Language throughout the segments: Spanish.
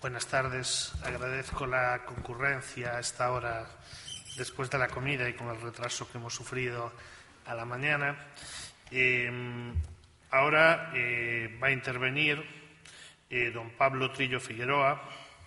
Buenas tardes. Agradezco la concurrencia a esta hora después de la comida y con el retraso que hemos sufrido a la mañana. Ahora va a intervenir don Pablo Trillo Figueroa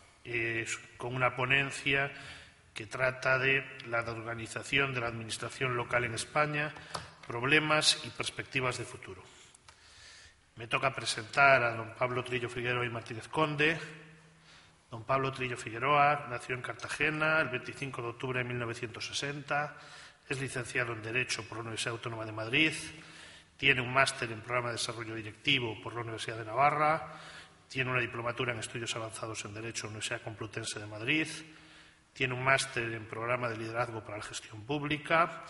con una ponencia que trata de la organización de la administración local en España, problemas y perspectivas de futuro. Me toca presentar a don Pablo Trillo Figueroa y Martínez Conde. Don Pablo Trillo Figueroa nació en Cartagena el 25 de octubre de 1960, es licenciado en Derecho por la Universidad Autónoma de Madrid, tiene un máster en Programa de Desarrollo Directivo por la Universidad de Navarra, tiene una diplomatura en Estudios Avanzados en Derecho en la Universidad Complutense de Madrid, tiene un máster en Programa de Liderazgo para la Gestión Pública,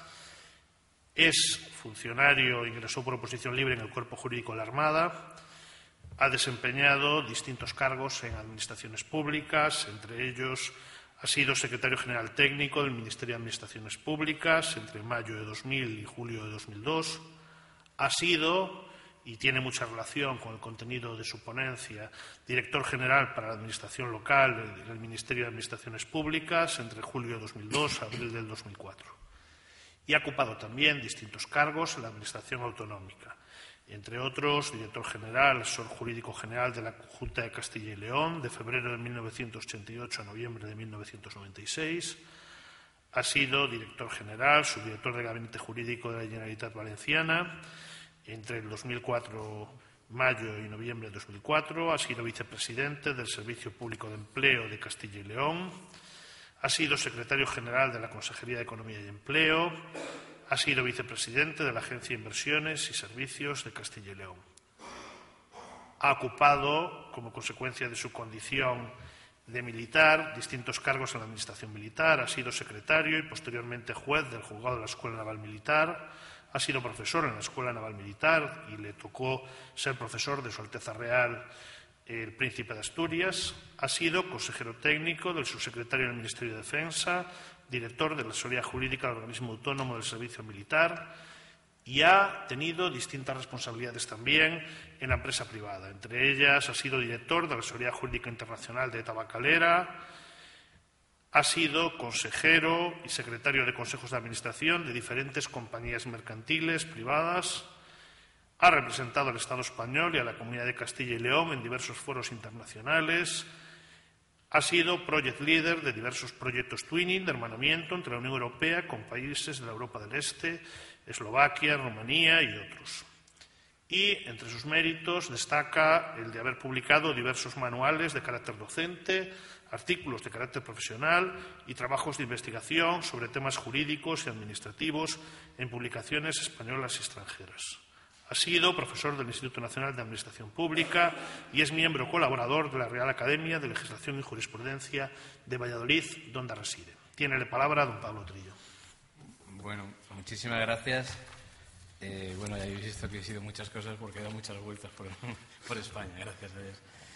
es funcionario, ingresó por oposición libre en el Cuerpo Jurídico de la Armada, ha desempeñado distintos cargos en administraciones públicas, entre ellos ha sido secretario general técnico del Ministerio de Administraciones Públicas entre mayo de 2000 y julio de 2002, ha sido, y tiene mucha relación con el contenido de su ponencia, director general para la Administración Local del Ministerio de Administraciones Públicas entre julio de 2002 a abril del 2004. Y ha ocupado también distintos cargos en la Administración Autonómica, entre otros, director general, asesor jurídico general de la Junta de Castilla y León de febrero de 1988 a noviembre de 1996, ha sido director general, subdirector del Gabinete Jurídico de la Generalitat Valenciana entre el 2004, mayo y noviembre de 2004, ha sido vicepresidente del Servicio Público de Empleo de Castilla y León, ha sido secretario general de la Consejería de Economía y Empleo, ha sido vicepresidente de la Agencia de Inversiones y Servicios de Castilla y León. Ha ocupado, como consecuencia de su condición de militar, distintos cargos en la Administración Militar, ha sido secretario y posteriormente juez del Juzgado de la Escuela Naval Militar, ha sido profesor en la Escuela Naval Militar y le tocó ser profesor de Su Alteza Real el Príncipe de Asturias, ha sido consejero técnico del subsecretario del Ministerio de Defensa, director de la asesoría jurídica del organismo autónomo del Servicio Militar y ha tenido distintas responsabilidades también en la empresa privada. Entre ellas ha sido director de la asesoría jurídica internacional de Tabacalera, ha sido consejero y secretario de consejos de administración de diferentes compañías mercantiles privadas, ha representado al Estado español y a la Comunidad de Castilla y León en diversos foros internacionales, ha sido project leader de diversos proyectos twinning de hermanamiento entre la Unión Europea con países de la Europa del Este, Eslovaquia, Rumanía y otros. Y entre sus méritos destaca el de haber publicado diversos manuales de carácter docente, artículos de carácter profesional y trabajos de investigación sobre temas jurídicos y administrativos en publicaciones españolas y extranjeras. Ha sido profesor del Instituto Nacional de Administración Pública y es miembro colaborador de la Real Academia de Legislación y Jurisprudencia de Valladolid, donde reside. Tiene la palabra don Pablo Trillo. Bueno, muchísimas gracias. Ya habéis visto que he sido muchas cosas porque he dado muchas vueltas por España, gracias a Dios.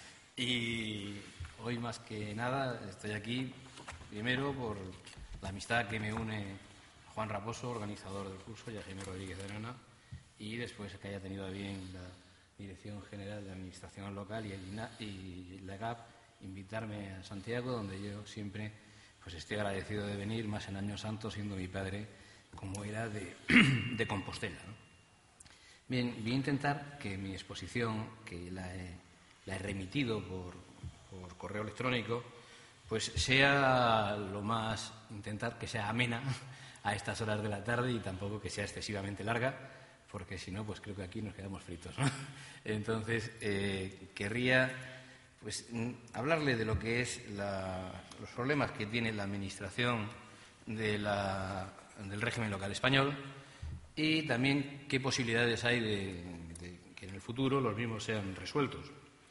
Y hoy más que nada estoy aquí, primero por la amistad que me une a Juan Raposo, organizador del curso, y a Jaime Rodríguez de Arona, y después que haya tenido a bien la Dirección General de Administración Local y la GAP invitarme a Santiago, donde yo siempre estoy agradecido de venir, más en Año Santo, siendo mi padre como era de Compostela, ¿no? Bien, voy a intentar que mi exposición, que la he remitido por correo electrónico, sea lo más, intentar que sea amena a estas horas de la tarde y tampoco que sea excesivamente larga, porque si no, creo que aquí nos quedamos fritos, ¿no? Entonces, querría hablarle de lo que es los problemas que tiene la administración del régimen local español y también qué posibilidades hay de que en el futuro los mismos sean resueltos.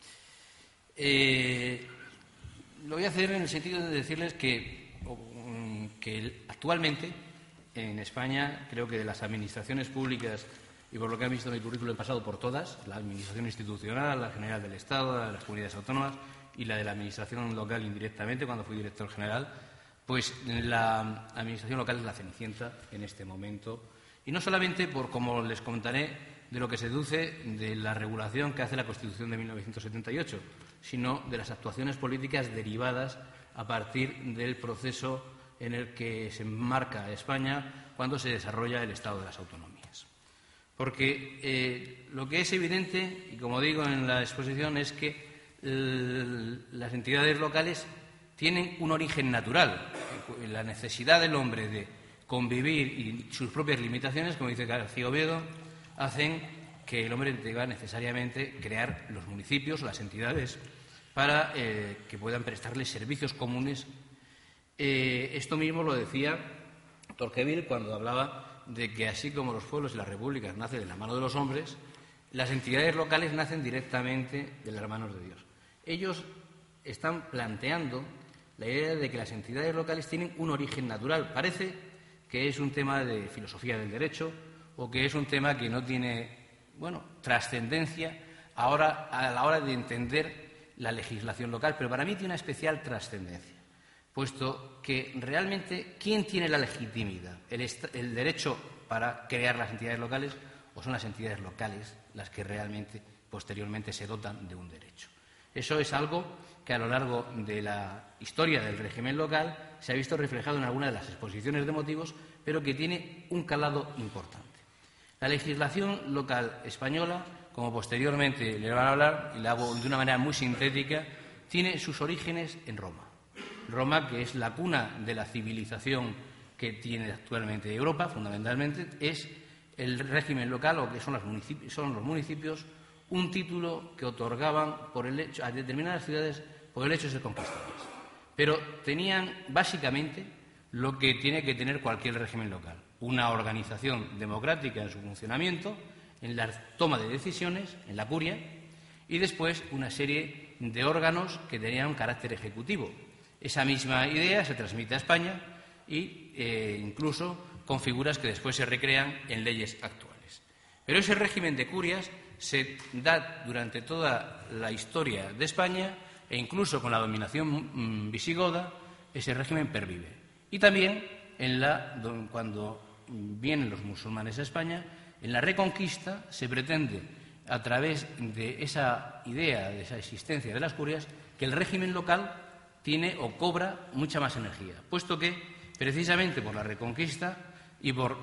Lo voy a hacer en el sentido de decirles que actualmente en España creo que de las administraciones públicas, y por lo que han visto en mi currículum he pasado por todas, la administración institucional, la general del Estado, las comunidades autónomas y la de la administración local indirectamente cuando fui director general, la administración local es la cenicienta en este momento. Y no solamente por, como les contaré, de lo que se deduce de la regulación que hace la Constitución de 1978, sino de las actuaciones políticas derivadas a partir del proceso en el que se enmarca España cuando se desarrolla el Estado de las Autonomías. Porque lo que es evidente, y como digo en la exposición, es que las entidades locales tienen un origen natural. La necesidad del hombre de convivir y sus propias limitaciones, como dice García Oviedo, hacen que el hombre deba necesariamente crear los municipios, las entidades, para que puedan prestarles servicios comunes. Esto mismo lo decía Tocqueville cuando hablaba de que así como los pueblos y las repúblicas nacen de la mano de los hombres, las entidades locales nacen directamente de las manos de Dios. Ellos están planteando la idea de que las entidades locales tienen un origen natural. Parece que es un tema de filosofía del derecho o que es un tema que no tiene, trascendencia ahora a la hora de entender la legislación local, pero para mí tiene una especial trascendencia, puesto que realmente, ¿quién tiene la legitimidad? ¿El derecho para crear las entidades locales o son las entidades locales las que realmente, posteriormente, se dotan de un derecho? Eso es algo que a lo largo de la historia del régimen local se ha visto reflejado en algunas de las exposiciones de motivos, pero que tiene un calado importante. La legislación local española, como posteriormente le van a hablar, y la hago de una manera muy sintética, tiene sus orígenes en Roma. Roma, que es la cuna de la civilización que tiene actualmente Europa, fundamentalmente, es el régimen local, o que son los municipios, un título que otorgaban a determinadas ciudades por el hecho de ser conquistadas. Pero tenían básicamente lo que tiene que tener cualquier régimen local: una organización democrática en su funcionamiento, en la toma de decisiones, en la curia, y después una serie de órganos que tenían un carácter ejecutivo. Esa misma idea se transmite a España e incluso con figuras que después se recrean en leyes actuales. Pero ese régimen de curias se da durante toda la historia de España, e incluso con la dominación visigoda ese régimen pervive. Y también cuando vienen los musulmanes a España, en la Reconquista se pretende, a través de esa idea, de esa existencia de las curias, que el régimen local tiene o cobra mucha más energía, puesto que, precisamente por la Reconquista y por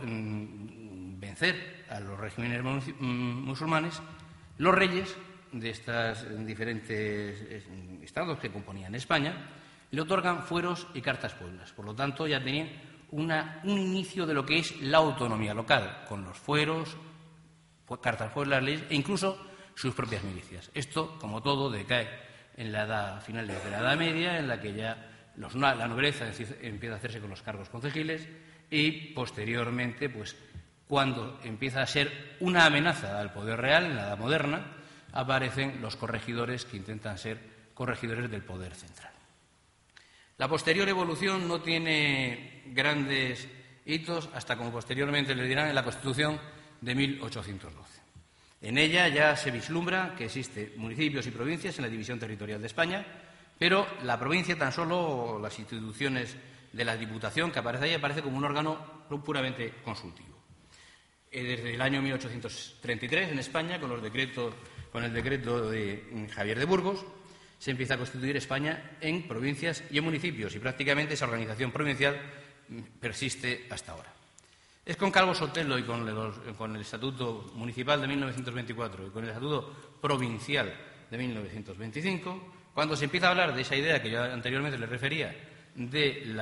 vencer a los regímenes musulmanes, los reyes de estos diferentes estados que componían España le otorgan fueros y cartas pueblas. Por lo tanto, ya tenían un inicio de lo que es la autonomía local, con los fueros, cartas pueblas, leyes e incluso sus propias milicias. Esto, como todo, decae en la edad final de la Edad Media, en la que ya la nobleza empieza a hacerse con los cargos concejiles y, posteriormente, cuando empieza a ser una amenaza al poder real, en la Edad Moderna, aparecen los corregidores, que intentan ser corregidores del poder central. La posterior evolución no tiene grandes hitos hasta, como posteriormente le dirán, en la Constitución de 1812. En ella ya se vislumbra que existen municipios y provincias en la división territorial de España, pero la provincia, tan solo las instituciones de la Diputación que aparece ahí, aparece como un órgano puramente consultivo. Desde el año 1833 en España, con el decreto de Javier de Burgos, se empieza a constituir España en provincias y en municipios, y prácticamente esa organización provincial persiste hasta ahora. Es con Calvo Sotelo y con el Estatuto Municipal de 1924 y con el Estatuto Provincial de 1925 cuando se empieza a hablar de esa idea que yo anteriormente le refería, de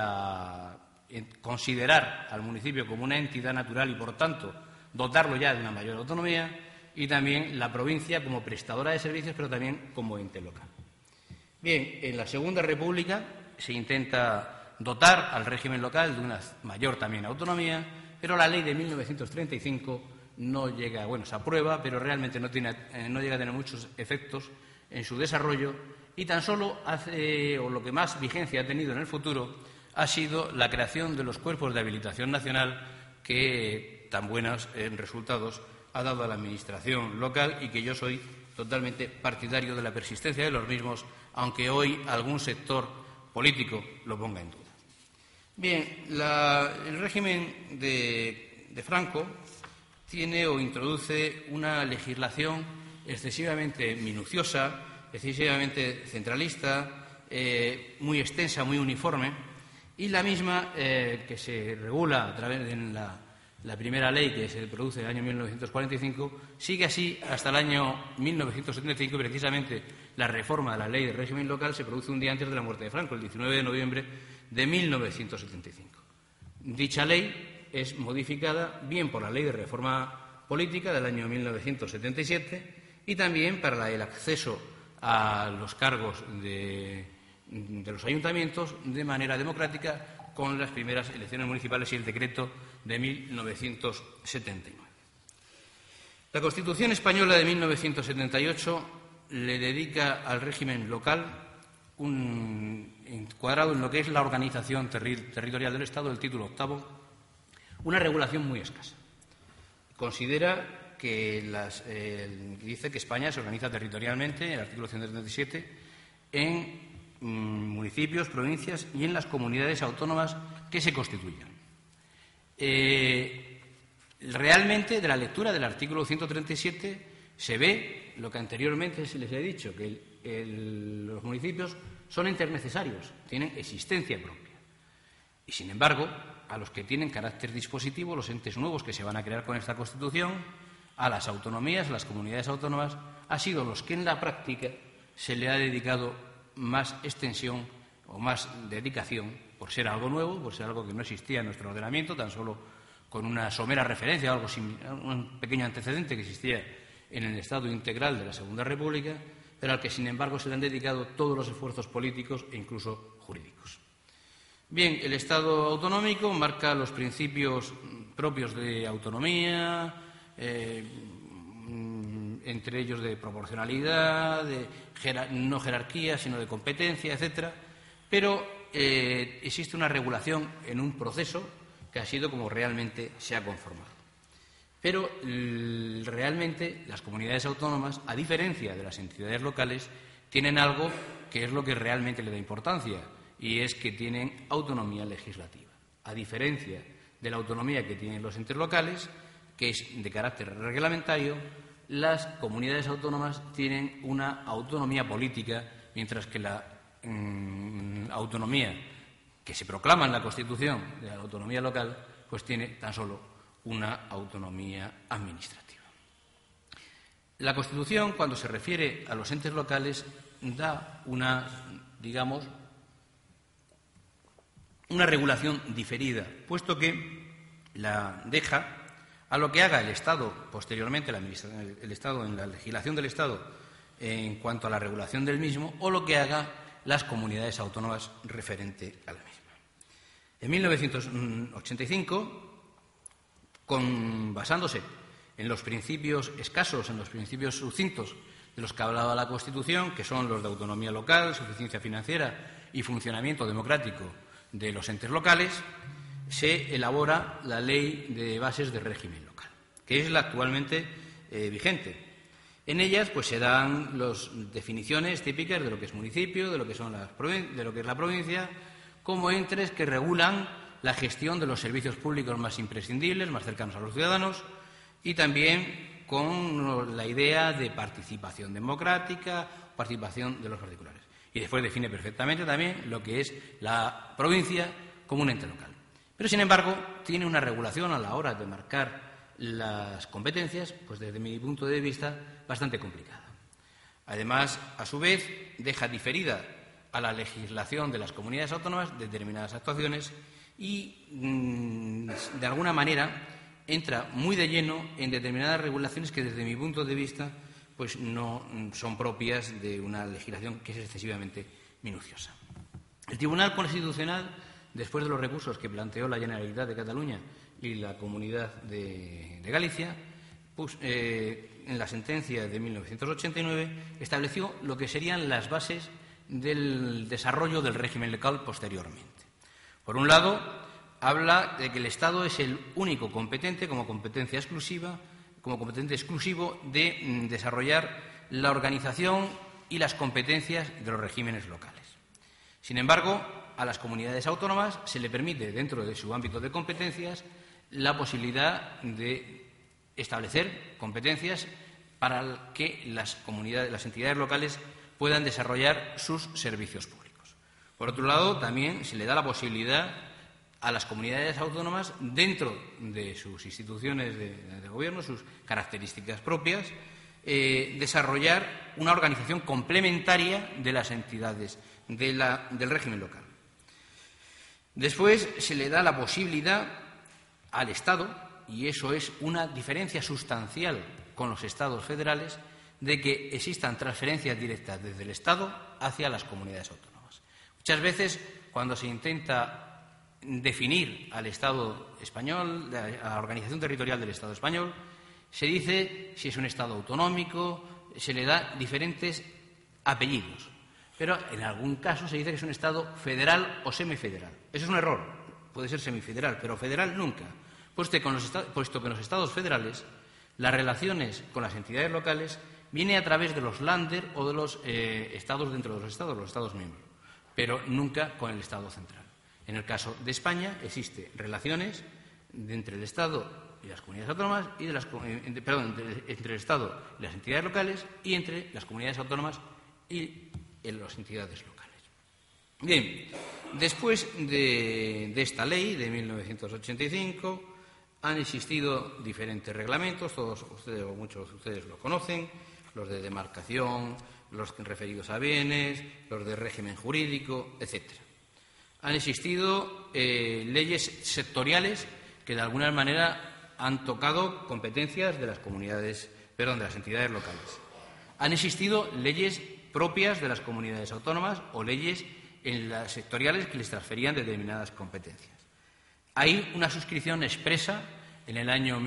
considerar al municipio como una entidad natural y, por tanto, dotarlo ya de una mayor autonomía, y también la provincia como prestadora de servicios, pero también como ente local. Bien, en la Segunda República se intenta dotar al régimen local de una mayor también autonomía, pero la ley de 1935 no llega, se aprueba, pero realmente no llega a tener muchos efectos en su desarrollo, y tan solo lo que más vigencia ha tenido en el futuro ha sido la creación de los cuerpos de habilitación nacional, que tan buenos resultados ha dado a la administración local, y que yo soy totalmente partidario de la persistencia de los mismos, aunque hoy algún sector político lo ponga en duda. Bien, el régimen de Franco tiene o introduce una legislación excesivamente minuciosa, excesivamente centralista, muy extensa, muy uniforme, y la misma que se regula a través de la primera ley que se produce en el año 1945, sigue así hasta el año 1975, y precisamente la reforma de la ley de régimen local se produce un día antes de la muerte de Franco, el 19 de noviembre de 1975. Dicha ley es modificada bien por la ley de reforma política del año 1977 y también para el acceso a los cargos de los ayuntamientos de manera democrática con las primeras elecciones municipales y el decreto de 1979. La Constitución española de 1978 le dedica al régimen local, encuadrado en lo que es la organización territorial del Estado, el título octavo, una regulación muy escasa. Considera que dice que España se organiza territorialmente, en el artículo 137, en municipios, provincias y en las comunidades autónomas que se constituyan. Realmente, de la lectura del artículo 137 se ve lo que anteriormente se les ha dicho, que los municipios son internecesarios, tienen existencia propia. Y, sin embargo, a los que tienen carácter dispositivo, los entes nuevos que se van a crear con esta Constitución, a las autonomías, a las comunidades autónomas, ha sido los que en la práctica se le ha dedicado más extensión o más dedicación, por ser algo nuevo, por ser algo que no existía en nuestro ordenamiento, tan solo con una somera referencia, algo similar, un pequeño antecedente que existía en el Estado integral de la Segunda República, pero al que, sin embargo, se le han dedicado todos los esfuerzos políticos e incluso jurídicos. Bien, el Estado autonómico marca los principios propios de autonomía, entre ellos de proporcionalidad, de no jerarquía, sino de competencia, etcétera, pero existe una regulación en un proceso que ha sido como realmente se ha conformado. Pero realmente las comunidades autónomas, a diferencia de las entidades locales, tienen algo que es lo que realmente le da importancia, y es que tienen autonomía legislativa. A diferencia de la autonomía que tienen los entes locales, que es de carácter reglamentario, las comunidades autónomas tienen una autonomía política, mientras que la autonomía que se proclama en la Constitución de la autonomía local, pues tiene tan solo una autonomía administrativa. La Constitución, cuando se refiere a los entes locales, da una regulación diferida, puesto que la deja a lo que haga el Estado posteriormente, el Estado en la legislación del Estado en cuanto a la regulación del mismo, o lo que haga las comunidades autónomas referente a la misma. En 1985, basándose en los principios escasos, en los principios sucintos de los que hablaba la Constitución, que son los de autonomía local, suficiencia financiera y funcionamiento democrático de los entes locales, se elabora la Ley de Bases de Régimen Local, que es la actualmente vigente. En ellas pues, se dan las definiciones típicas de lo que es municipio, de lo que es la provincia, como entes que regulan la gestión de los servicios públicos más imprescindibles, más cercanos a los ciudadanos, y también con la idea de participación democrática, participación de los particulares. Y después define perfectamente también lo que es la provincia como un ente local. Pero, sin embargo, tiene una regulación a la hora de marcar las competencias, pues desde mi punto de vista, bastante complicada. Además, a su vez, deja diferida a la legislación de las comunidades autónomas determinadas actuaciones y, de alguna manera, entra muy de lleno en determinadas regulaciones que, desde mi punto de vista, pues no son propias de una legislación que es excesivamente minuciosa. El Tribunal Constitucional, después de los recursos que planteó la Generalitat de Cataluña y la Comunidad de Galicia, pues, en la sentencia de 1989 estableció lo que serían las bases del desarrollo del régimen local posteriormente. Por un lado, habla de que el Estado es el único competente, como competente exclusivo, de desarrollar la organización y las competencias de los regímenes locales. Sin embargo, a las comunidades autónomas se le permite, dentro de su ámbito de competencias, la posibilidad de establecer competencias para que las entidades locales puedan desarrollar sus servicios públicos. Por otro lado, también se le da la posibilidad a las comunidades autónomas, dentro de sus instituciones de gobierno, sus características propias, desarrollar una organización complementaria de las entidades del régimen local. Después se le da la posibilidad al Estado, y eso es una diferencia sustancial con los Estados federales, de que existan transferencias directas desde el Estado hacia las comunidades autónomas. Muchas veces, cuando se intenta definir al Estado español, a la organización territorial del Estado español, se dice si es un Estado autonómico, se le da diferentes apellidos. Pero en algún caso se dice que es un Estado federal o semifederal. Eso es un error. Puede ser semifederal, pero federal nunca. Puesto que en los Estados federales las relaciones con las entidades locales viene a través de los Länder o de los Estados dentro de los Estados miembros, pero nunca con el Estado central. En el caso de España existen relaciones entre el Estado y las comunidades autónomas, entre el Estado y las entidades locales y entre las comunidades autónomas y las entidades locales. Bien, después de esta ley de 1985 han existido diferentes reglamentos, todos ustedes o muchos de ustedes lo conocen, los de demarcación, los referidos a bienes, los de régimen jurídico, etcétera. Han existido leyes sectoriales que de alguna manera han tocado competencias de las entidades locales. Han existido leyes propias de las comunidades autónomas o leyes en las sectoriales que les transferían determinadas competencias. Hay una suscripción expresa en el año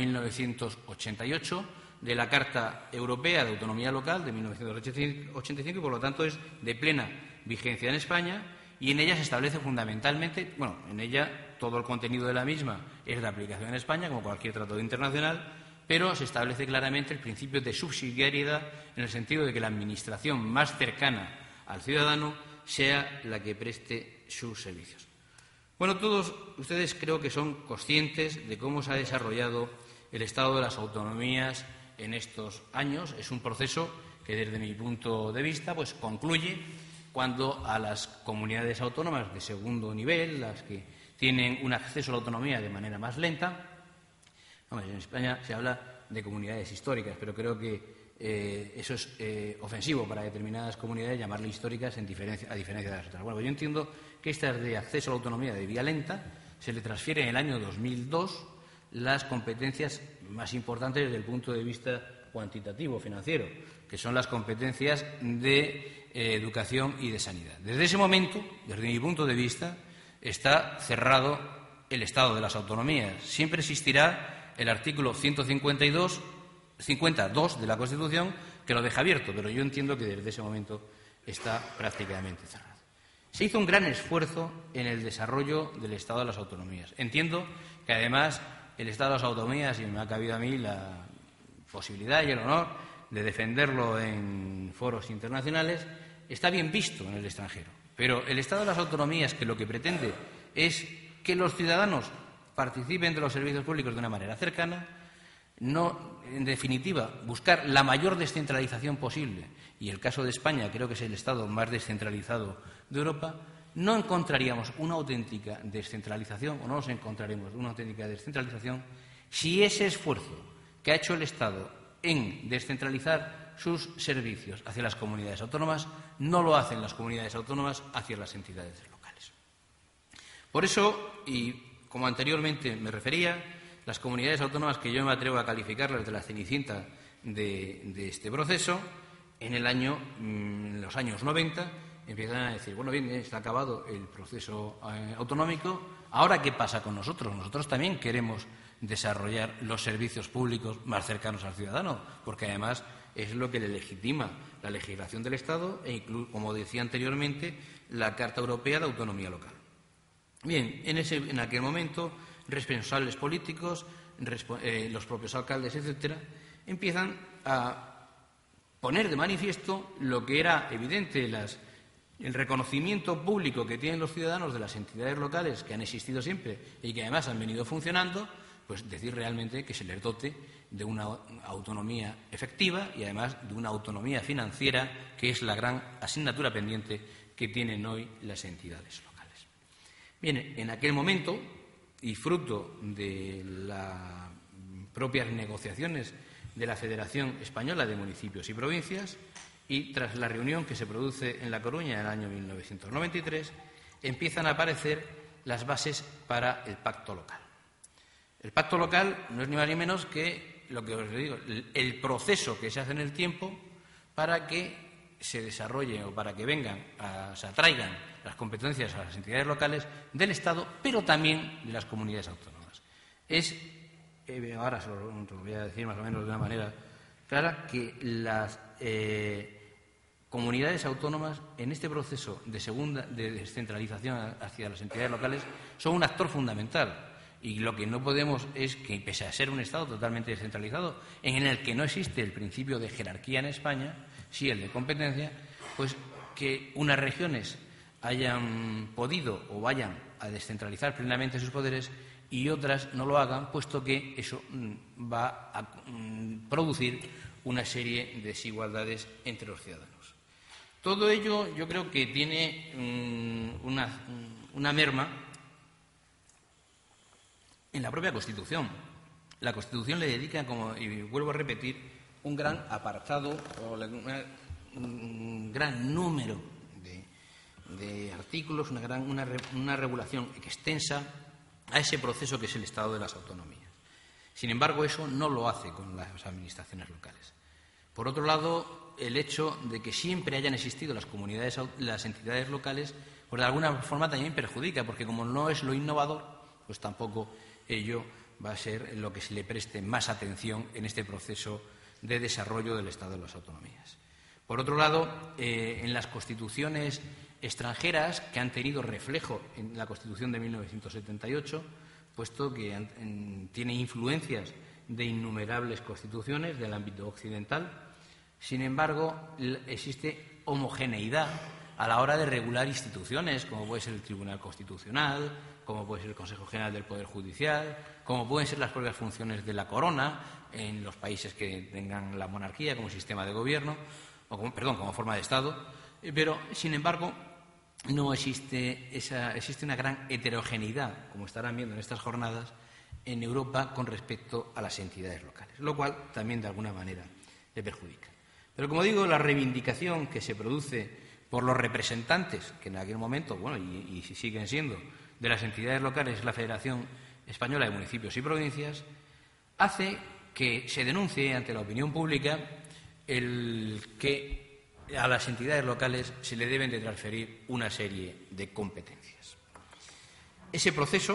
1988 de la Carta Europea de Autonomía Local de 1985 y, por lo tanto, es de plena vigencia en España, y en ella se establece fundamentalmente, en ella todo el contenido de la misma es de aplicación en España, como cualquier tratado internacional, pero se establece claramente el principio de subsidiariedad en el sentido de que la administración más cercana al ciudadano sea la que preste sus servicios. Todos ustedes creo que son conscientes de cómo se ha desarrollado el estado de las autonomías en estos años. Es un proceso que, desde mi punto de vista, concluye cuando a las comunidades autónomas de segundo nivel, las que tienen un acceso a la autonomía de manera más lenta, en España se habla de comunidades históricas, pero creo que eso es ofensivo para determinadas comunidades llamarle históricas a diferencia de las otras. Yo entiendo que estas de acceso a la autonomía de vía lenta se le transfiere en el año 2002 las competencias más importantes desde el punto de vista cuantitativo, financiero, que son las competencias de educación y de sanidad. Desde ese momento, desde mi punto de vista, está cerrado el estado de las autonomías. Siempre existirá el artículo 52 de la Constitución que lo deja abierto, pero yo entiendo que desde ese momento está prácticamente cerrado. Se hizo un gran esfuerzo en el desarrollo del estado de las autonomías. Entiendo que, además, el estado de las autonomías, y me ha cabido a mí la posibilidad y el honor de defenderlo en foros internacionales, está bien visto en el extranjero. Pero el estado de las autonomías, que lo que pretende es que los ciudadanos participen de los servicios públicos de una manera cercana, no, en definitiva, buscar la mayor descentralización posible, y el caso de España creo que es el estado más descentralizado de Europa, no encontraríamos una auténtica descentralización, o no nos encontraremos una auténtica descentralización, si ese esfuerzo que ha hecho el Estado en descentralizar sus servicios hacia las comunidades autónomas no lo hacen las comunidades autónomas hacia las entidades locales. Por eso, y como anteriormente me refería, las comunidades autónomas que yo me atrevo a calificarlas de la cenicienta de este proceso, en los años 90, empiezan a decir, bien, está acabado el proceso autonómico, ¿ahora qué pasa con nosotros? Nosotros también queremos desarrollar los servicios públicos más cercanos al ciudadano, porque además es lo que le legitima la legislación del Estado e incluso, como decía anteriormente, la Carta Europea de Autonomía Local. Bien, en aquel momento, responsables políticos, los propios alcaldes, etcétera, empiezan a poner de manifiesto lo que era evidente, el reconocimiento público que tienen los ciudadanos de las entidades locales, que han existido siempre y que además han venido funcionando, pues decir realmente que se les dote de una autonomía efectiva y además de una autonomía financiera, que es la gran asignatura pendiente que tienen hoy las entidades locales. Bien, en aquel momento, y fruto de las propias negociaciones de la Federación Española de Municipios y Provincias, y tras la reunión que se produce en La Coruña en el año 1993, empiezan a aparecer las bases para el pacto local. El pacto local no es ni más ni menos que lo que os digo, el proceso que se hace en el tiempo para que se desarrollen o para que se atraigan las competencias a las entidades locales del Estado, pero también de las comunidades autónomas. Ahora se lo voy a decir más o menos de una manera clara, que las comunidades autónomas en este proceso de descentralización hacia las entidades locales son un actor fundamental. Y lo que no podemos es que, pese a ser un Estado totalmente descentralizado, en el que no existe el principio de jerarquía en España, sí el de competencia, pues que unas regiones hayan podido o vayan a descentralizar plenamente sus poderes y otras no lo hagan, puesto que eso va a producir una serie de desigualdades entre los ciudadanos. Todo ello yo creo que tiene una merma en la propia Constitución. La Constitución le dedica, y vuelvo a repetir, un gran apartado o un gran número de artículos, una regulación extensa a ese proceso que es el Estado de las autonomías. Sin embargo, eso no lo hace con las administraciones locales. Por otro lado, el hecho de que siempre hayan existido las entidades locales, pues de alguna forma también perjudica, porque como no es lo innovador, pues tampoco ello va a ser lo que se le preste más atención en este proceso de desarrollo del Estado de las autonomías. Por otro lado, en las constituciones extranjeras que han tenido reflejo en la Constitución de 1978, puesto que tiene influencias de innumerables constituciones del ámbito occidental, sin embargo, existe homogeneidad a la hora de regular instituciones, como puede ser el Tribunal Constitucional, como puede ser el Consejo General del Poder Judicial, como pueden ser las propias funciones de la corona en los países que tengan la monarquía como sistema de gobierno, como forma de Estado, pero, sin embargo, no existe una gran heterogeneidad, como estarán viendo en estas jornadas, en Europa con respecto a las entidades locales, lo cual también de alguna manera le perjudica. Pero, como digo, la reivindicación que se produce por los representantes, que en aquel momento, y siguen siendo, de las entidades locales, la Federación Española de Municipios y Provincias, hace que se denuncie ante la opinión pública el que a las entidades locales se le deben de transferir una serie de competencias. Ese proceso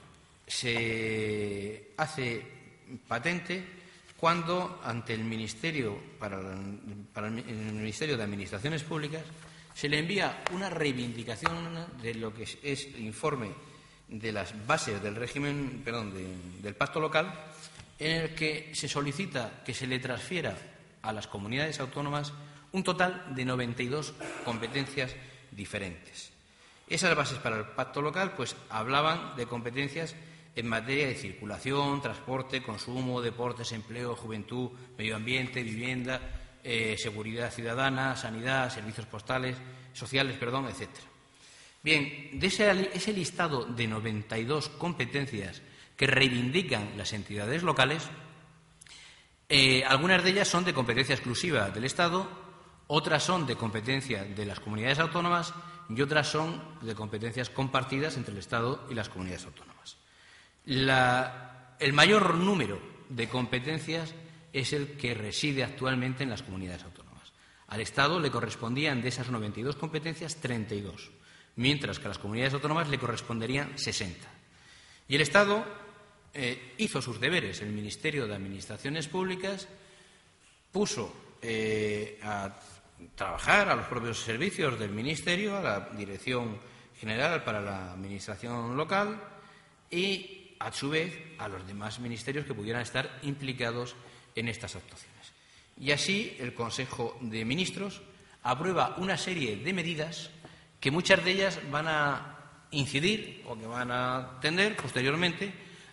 se hace patente cuando ante el Ministerio el Ministerio de Administraciones Públicas se le envía una reivindicación de lo que es el informe de las bases del del pacto local, en el que se solicita que se le transfiera a las comunidades autónomas un total de 92 competencias diferentes. Esas bases para el pacto local pues hablaban de competencias en materia de circulación, transporte, consumo, deportes, empleo, juventud, medio ambiente, vivienda, seguridad ciudadana, sanidad, servicios sociales, etc. Bien, de ese listado de 92 competencias que reivindican las entidades locales, algunas de ellas son de competencia exclusiva del Estado, otras son de competencia de las comunidades autónomas y otras son de competencias compartidas entre el Estado y las comunidades autónomas. El mayor número de competencias es el que reside actualmente en las comunidades autónomas. Al Estado le correspondían de esas 92 competencias 32, mientras que a las comunidades autónomas le corresponderían 60. Y el Estado hizo sus deberes. El Ministerio de Administraciones Públicas puso a trabajar a los propios servicios del Ministerio, a la Dirección General para la Administración Local y, a su vez, a los demás ministerios que pudieran estar implicados en estas actuaciones. Y así el Consejo de Ministros aprueba una serie de medidas que muchas de ellas van a incidir o que van a tender posteriormente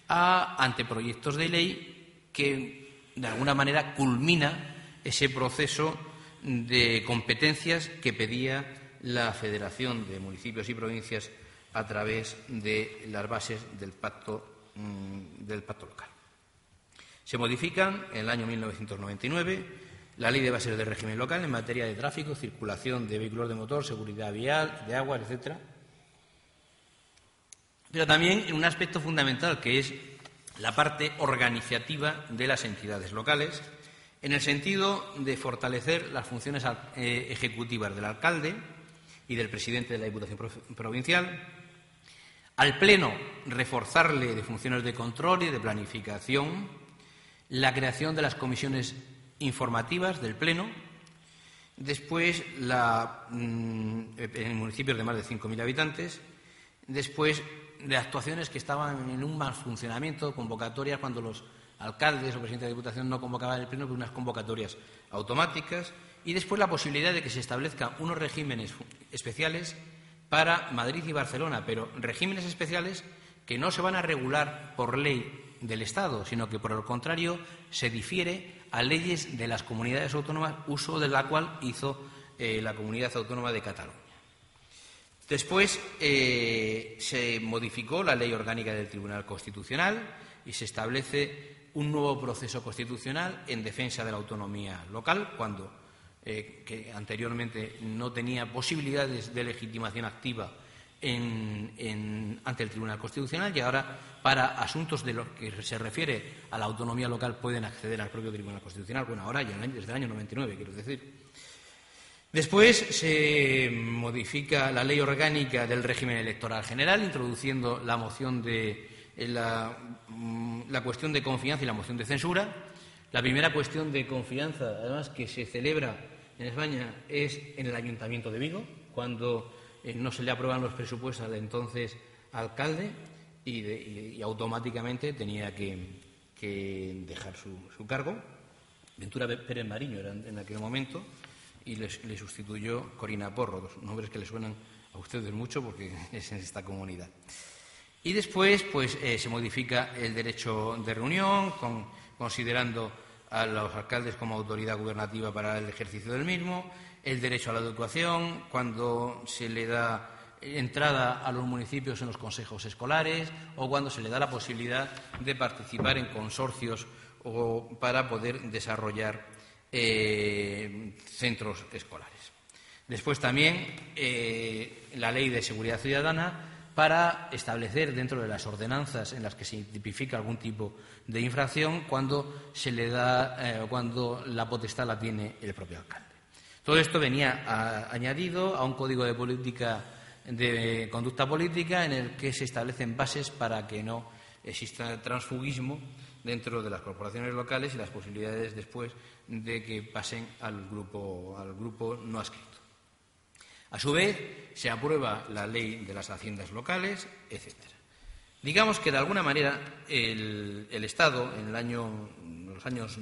a anteproyectos de ley que, de alguna manera, culmina ese proceso de competencias que pedía la Federación de Municipios y Provincias a través de las bases del pacto local. Se modifican en el año 1999 la Ley de Bases del Régimen Local en materia de tráfico, circulación de vehículos de motor, seguridad vial, de aguas, etc. Pero también en un aspecto fundamental, que es la parte organizativa de las entidades locales, en el sentido de fortalecer las funciones ejecutivas del alcalde y del presidente de la Diputación Provincial, al Pleno reforzarle de funciones de control y de planificación, la creación de las comisiones informativas del Pleno, después en municipios de más de 5.000 habitantes, después de actuaciones que estaban en un mal funcionamiento, convocatorias cuando los alcaldes o presidentes de Diputación no convocaban el Pleno, pues unas convocatorias automáticas, y después la posibilidad de que se establezcan unos regímenes especiales para Madrid y Barcelona, pero regímenes especiales que no se van a regular por ley del Estado, sino que, por el contrario, se difiere a leyes de las comunidades autónomas, uso de la cual hizo la Comunidad Autónoma de Cataluña. Después se modificó la Ley Orgánica del Tribunal Constitucional y se establece un nuevo proceso constitucional en defensa de la autonomía local, cuando que anteriormente no tenía posibilidades de legitimación activa ante el Tribunal Constitucional, y ahora, para asuntos de los que se refiere a la autonomía local, pueden acceder al propio Tribunal Constitucional. Bueno, ahora ya desde el año 99, quiero decir. Después se modifica la Ley Orgánica del Régimen Electoral General, introduciendo la moción la cuestión de confianza y la moción de censura. La primera cuestión de confianza, además, que se celebra en España es en el Ayuntamiento de Vigo, cuando no se le aprueban los presupuestos al entonces alcalde y automáticamente tenía que dejar su cargo. Ventura Pérez Mariño era en aquel momento y le sustituyó Corina Porro, dos nombres que le suenan a ustedes mucho porque es en esta comunidad. Y después se modifica el derecho de reunión, considerando a los alcaldes como autoridad gubernativa para el ejercicio del mismo, el derecho a la educación, cuando se le da entrada a los municipios en los consejos escolares o cuando se le da la posibilidad de participar en consorcios o para poder desarrollar centros escolares. Después también la Ley de Seguridad Ciudadana, para establecer dentro de las ordenanzas en las que se tipifica algún tipo de infracción cuando se le da cuando la potestad la tiene el propio alcalde. Todo esto venía añadido a un código de conducta política en el que se establecen bases para que no exista transfugismo dentro de las corporaciones locales y las posibilidades después de que pasen al grupo no adscrito. A su vez, se aprueba la Ley de las Haciendas Locales, etc. Digamos que, de alguna manera, el Estado, en los años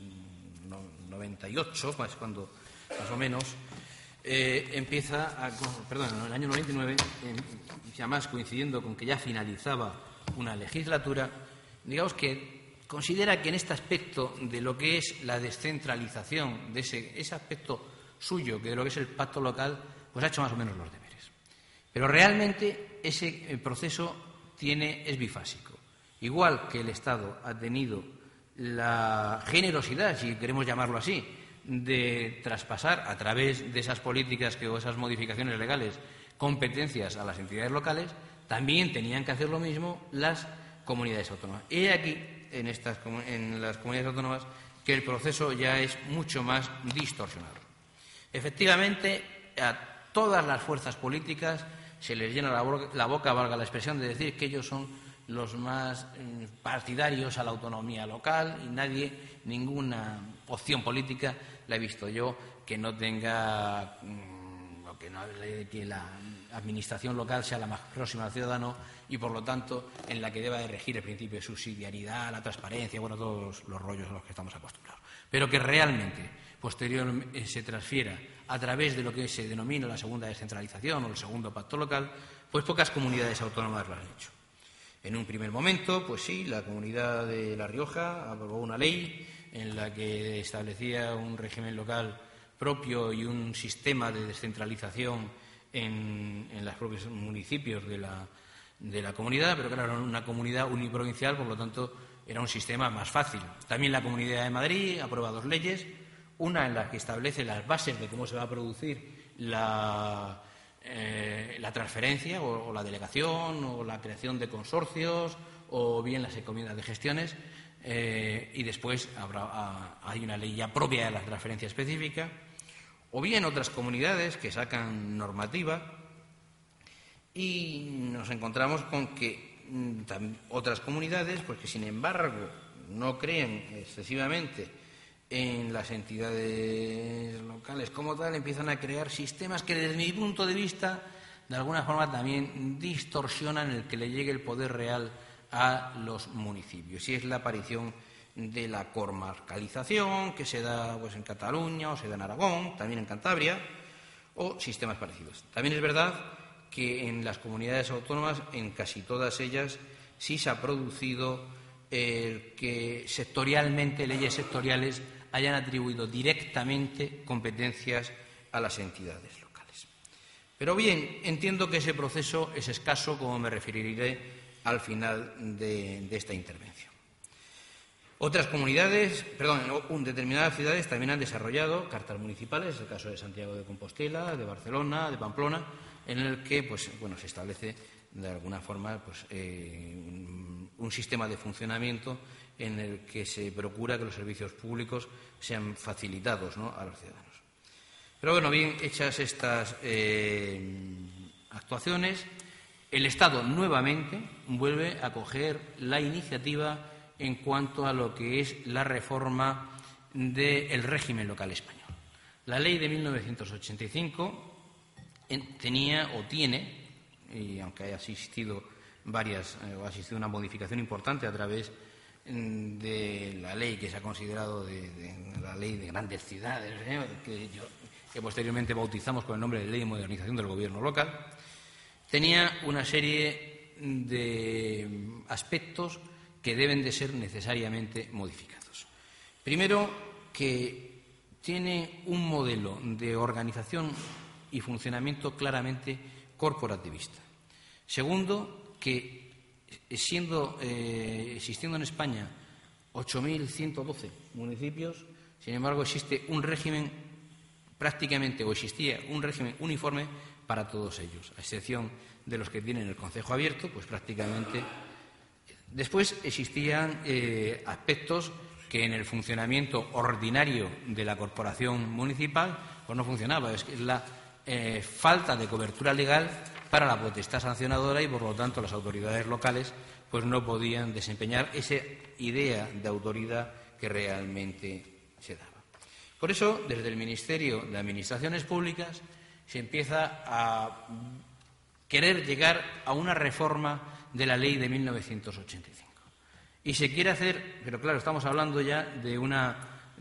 98, cuando más o menos, empieza en el año 99, además coincidiendo con que ya finalizaba una legislatura, digamos que considera que en este aspecto de lo que es la descentralización, de ese aspecto suyo, que de lo que es el pacto local, pues ha hecho más o menos los deberes. Pero realmente ese proceso es bifásico. Igual que el Estado ha tenido la generosidad, si queremos llamarlo así, de traspasar a través de esas políticas o esas modificaciones legales competencias a las entidades locales, también tenían que hacer lo mismo las comunidades autónomas. He aquí, en las comunidades autónomas, que el proceso ya es mucho más distorsionado. Efectivamente, a todas las fuerzas políticas se les llena la boca, valga la expresión, de decir que ellos son los más partidarios a la autonomía local y ninguna opción política la he visto yo que no tenga o que no hable de que la administración local sea la más próxima al ciudadano y, por lo tanto, en la que deba de regir el principio de subsidiariedad, la transparencia, todos los rollos a los que estamos acostumbrados. Pero que realmente posteriormente se transfiera a través de lo que se denomina la segunda descentralización o el segundo pacto local, pues pocas comunidades autónomas lo han hecho. En un primer momento, pues sí, la Comunidad de La Rioja aprobó una ley en la que establecía un régimen local propio y un sistema de descentralización en los propios municipios de la comunidad, pero claro, era una comunidad uniprovincial, por lo tanto era un sistema más fácil. También la Comunidad de Madrid aprueba 2 leyes, una en la que establece las bases de cómo se va a producir la transferencia o la delegación o la creación de consorcios o bien las encomiendas de gestiones, y después hay una ley ya propia de la transferencia específica, o bien otras comunidades que sacan normativa, y nos encontramos con que otras comunidades, pues que sin embargo no creen excesivamente en las entidades locales como tal, empiezan a crear sistemas que desde mi punto de vista de alguna forma también distorsionan el que le llegue el poder real a los municipios. Y es la aparición de la comarcalización que se da pues en Cataluña o se da en Aragón, también en Cantabria, o sistemas parecidos. También es verdad que en las comunidades autónomas, en casi todas ellas, sí se ha producido que sectorialmente, leyes sectoriales, hayan atribuido directamente competencias a las entidades locales. Pero bien, entiendo que ese proceso es escaso, como me referiré al final de esta intervención. Otras comunidades, determinadas ciudades también han desarrollado cartas municipales, es el caso de Santiago de Compostela, de Barcelona, de Pamplona, en el que se establece de alguna forma un sistema de funcionamiento en el que se procura que los servicios públicos sean facilitados, ¿no?, a los ciudadanos. Pero bueno, bien hechas estas actuaciones, el Estado nuevamente vuelve a coger la iniciativa en cuanto a lo que es la reforma del régimen local español. La ley de 1985 tenía o tiene, y aunque haya existido ha existido una modificación importante a través de la ley que se ha considerado de la ley de grandes ciudades, que posteriormente bautizamos con el nombre de Ley de Modernización del Gobierno Local, tenía una serie de aspectos que deben de ser necesariamente modificados. Primero, que tiene un modelo de organización y funcionamiento claramente corporativista. Segundo, que existiendo en España 8.112 municipios, sin embargo existe un régimen existía un régimen uniforme para todos ellos, a excepción de los que tienen el concejo abierto, pues prácticamente. Después existían aspectos que en el funcionamiento ordinario de la corporación municipal pues no funcionaba. Es la falta de cobertura legal para la potestad sancionadora y, por lo tanto, las autoridades locales pues no podían desempeñar esa idea de autoridad que realmente se daba. Por eso, desde el Ministerio de Administraciones Públicas se empieza a querer llegar a una reforma de la ley de 1985. Y se quiere hacer, pero claro, estamos hablando ya de una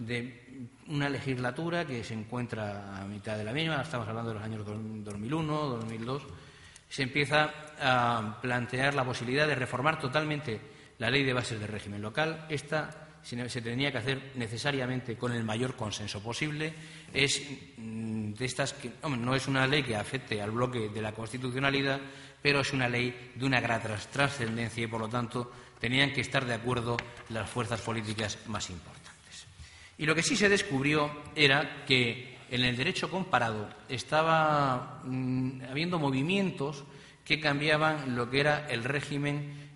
legislatura que se encuentra a mitad de la misma, estamos hablando de los años 2001, 2002, se empieza a plantear la posibilidad de reformar totalmente la ley de bases del régimen local. Esta se tenía que hacer necesariamente con el mayor consenso posible. Es de estas que no es una ley que afecte al bloque de la constitucionalidad, pero es una ley de una gran trascendencia y, por lo tanto, tenían que estar de acuerdo las fuerzas políticas más importantes. Y lo que sí se descubrió era que en el derecho comparado estaba habiendo movimientos que cambiaban lo que era el régimen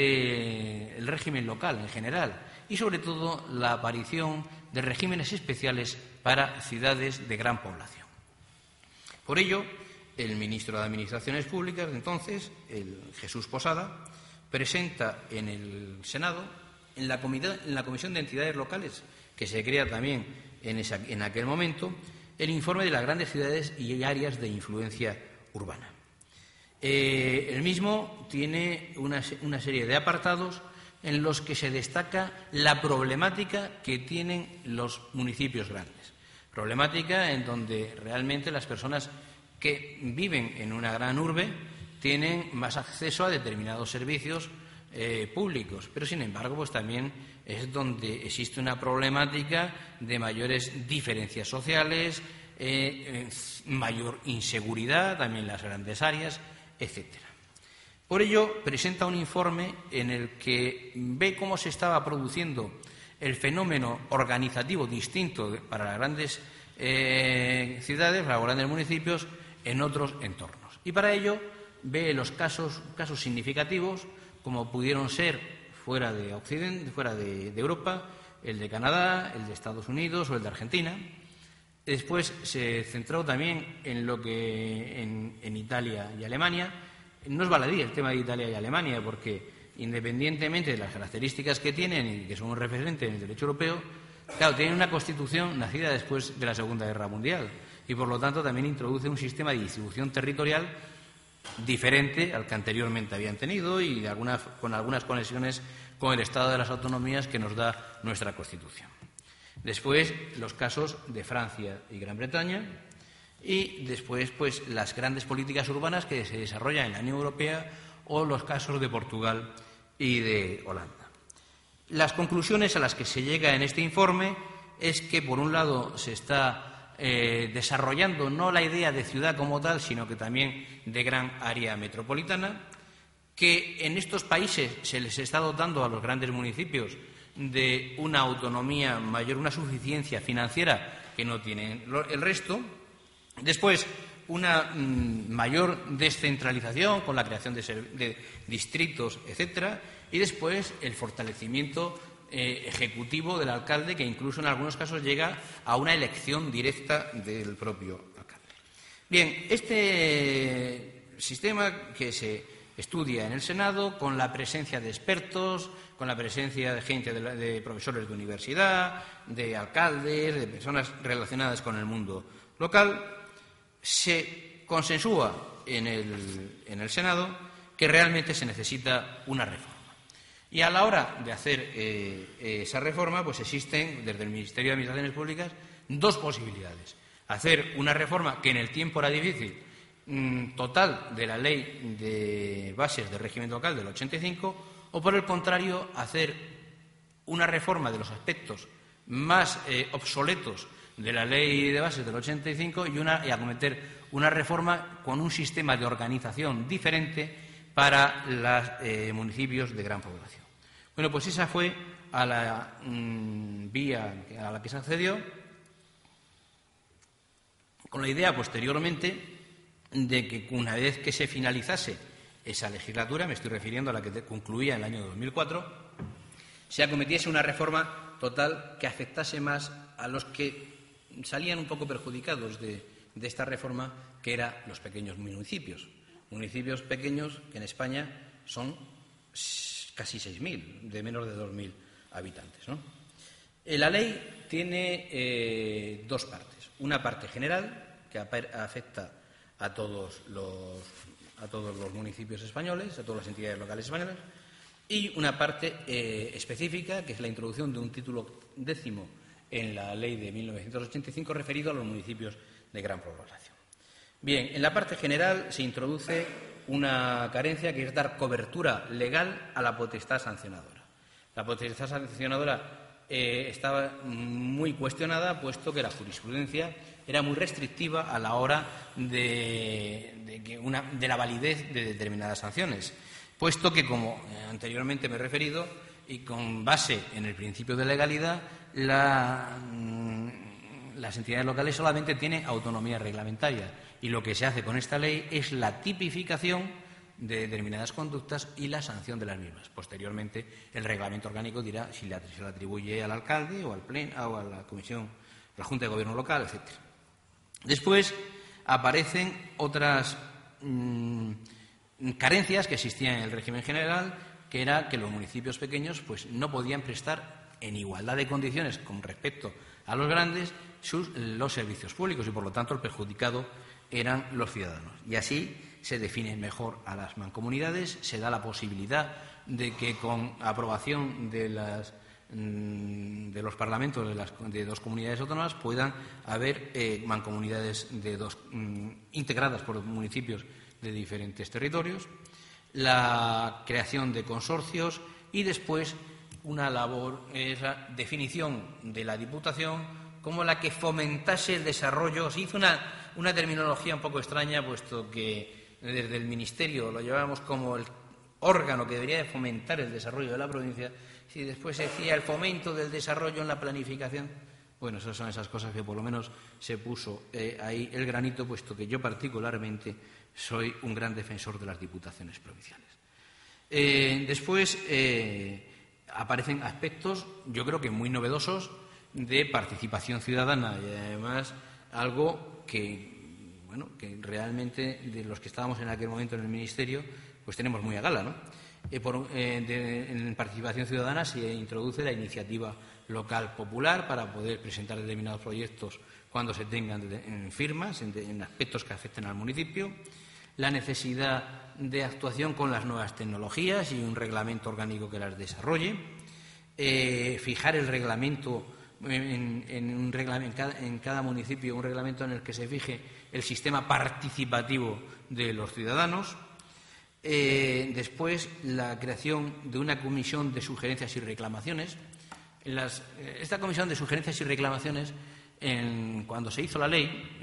local en general y, sobre todo, la aparición de regímenes especiales para ciudades de gran población. Por ello, el ministro de Administraciones Públicas de entonces, el Jesús Posada, presenta en el Senado, en la Comisión de Entidades Locales, que se crea también en aquel momento, el informe de las grandes ciudades y áreas de influencia urbana. El mismo tiene una serie de apartados en los que se destaca la problemática que tienen los municipios grandes. Problemática en donde realmente las personas que viven en una gran urbe tienen más acceso a determinados servicios públicos, pero sin embargo pues también es donde existe una problemática de mayores diferencias sociales, mayor inseguridad también en las grandes áreas, etcétera. Por ello presenta un informe en el que ve cómo se estaba produciendo el fenómeno organizativo distinto para las grandes ciudades, para los grandes municipios, en otros entornos. Y para ello ve los casos significativos, como pudieron ser fuera de Occidente, fuera de Europa, el de Canadá, el de Estados Unidos o el de Argentina. Después se centró también en lo que en Italia y Alemania. No es baladí el tema de Italia y Alemania, porque independientemente de las características que tienen y que son un referente en el derecho europeo, claro, tienen una constitución nacida después de la Segunda Guerra Mundial y, por lo tanto, también introduce un sistema de distribución territorial diferente al que anteriormente habían tenido y con algunas conexiones con el Estado de las Autonomías que nos da nuestra Constitución. Después, los casos de Francia y Gran Bretaña y después, pues, las grandes políticas urbanas que se desarrollan en la Unión Europea o los casos de Portugal y de Holanda. Las conclusiones a las que se llega en este informe es que, por un lado, se está desarrollando no la idea de ciudad como tal, sino que también de gran área metropolitana, que en estos países se les está dotando a los grandes municipios de una autonomía mayor, una suficiencia financiera que no tienen el resto. Después, una mayor descentralización con la creación de distritos, etcétera, y después el fortalecimiento ejecutivo del alcalde, que incluso en algunos casos llega a una elección directa del propio alcalde. Bien, este sistema que se estudia en el Senado, con la presencia de expertos, con la presencia de gente, de profesores de universidad, de alcaldes, de personas relacionadas con el mundo local, se consensúa en el Senado que realmente se necesita una reforma. Y a la hora de hacer esa reforma, pues existen, desde el Ministerio de Administraciones Públicas, dos posibilidades. Hacer una reforma que en el tiempo era difícil, total de la Ley de Bases del Régimen Local del 85, o por el contrario, hacer una reforma de los aspectos más obsoletos de la Ley de Bases del 85 y acometer una reforma con un sistema de organización diferente para los municipios de gran población. Bueno, pues esa fue a la vía a la que se accedió, con la idea posteriormente de que una vez que se finalizase esa legislatura, me estoy refiriendo a la que concluía en el año 2004, se acometiese una reforma total que afectase más a los que salían un poco perjudicados de esta reforma, que eran los pequeños municipios. Municipios pequeños que en España son casi 6.000, de menos de 2.000 habitantes, ¿no? La ley tiene dos partes. Una parte general, que afecta a todos los municipios españoles, a todas las entidades locales españolas, y una parte específica, que es la introducción de un título 10º en la ley de 1985 referido a los municipios de gran población. Bien, en la parte general se introduce una carencia, que es dar cobertura legal a la potestad sancionadora. La potestad sancionadora estaba muy cuestionada, puesto que la jurisprudencia era muy restrictiva a la hora de la validez de determinadas sanciones, puesto que, como anteriormente me he referido, y con base en el principio de legalidad, las entidades locales solamente tienen autonomía reglamentaria, y lo que se hace con esta ley es la tipificación de determinadas conductas y la sanción de las mismas. Posteriormente, el reglamento orgánico dirá si se le atribuye al alcalde o al pleno o a la comisión, a la Junta de Gobierno local, etcétera. Después aparecen otras carencias que existían en el régimen general, que era que los municipios pequeños pues no podían prestar en igualdad de condiciones con respecto a los grandes los servicios públicos, y por lo tanto el perjudicado eran los ciudadanos. Y así se definen mejor a las mancomunidades, se da la posibilidad de que con aprobación de los parlamentos de dos comunidades autónomas puedan haber mancomunidades integradas por municipios de diferentes territorios. la creación de consorcios y después una labor es la definición de la Diputación como la que fomentase el desarrollo. Se hizo una terminología un poco extraña, puesto que desde el Ministerio lo llevábamos como el órgano que debería de fomentar el desarrollo de la provincia, si después se decía el fomento del desarrollo en la planificación. Bueno, esas son esas cosas que por lo menos se puso ahí el granito, puesto que yo particularmente soy un gran defensor de las diputaciones provinciales. Después aparecen aspectos, yo creo que muy novedosos, de participación ciudadana y además algo que, bueno, que realmente de los que estábamos en aquel momento en el Ministerio, pues tenemos muy a gala, ¿no? En participación ciudadana se introduce la iniciativa local popular para poder presentar determinados proyectos cuando se tengan en firmas, en aspectos que afecten al municipio, la necesidad de actuación con las nuevas tecnologías y un reglamento orgánico que las desarrolle, fijar el reglamento en cada municipio, un reglamento en el que se fije el sistema participativo de los ciudadanos. Después, la creación de una comisión de sugerencias y reclamaciones. Esta comisión de sugerencias y reclamaciones, cuando se hizo la ley,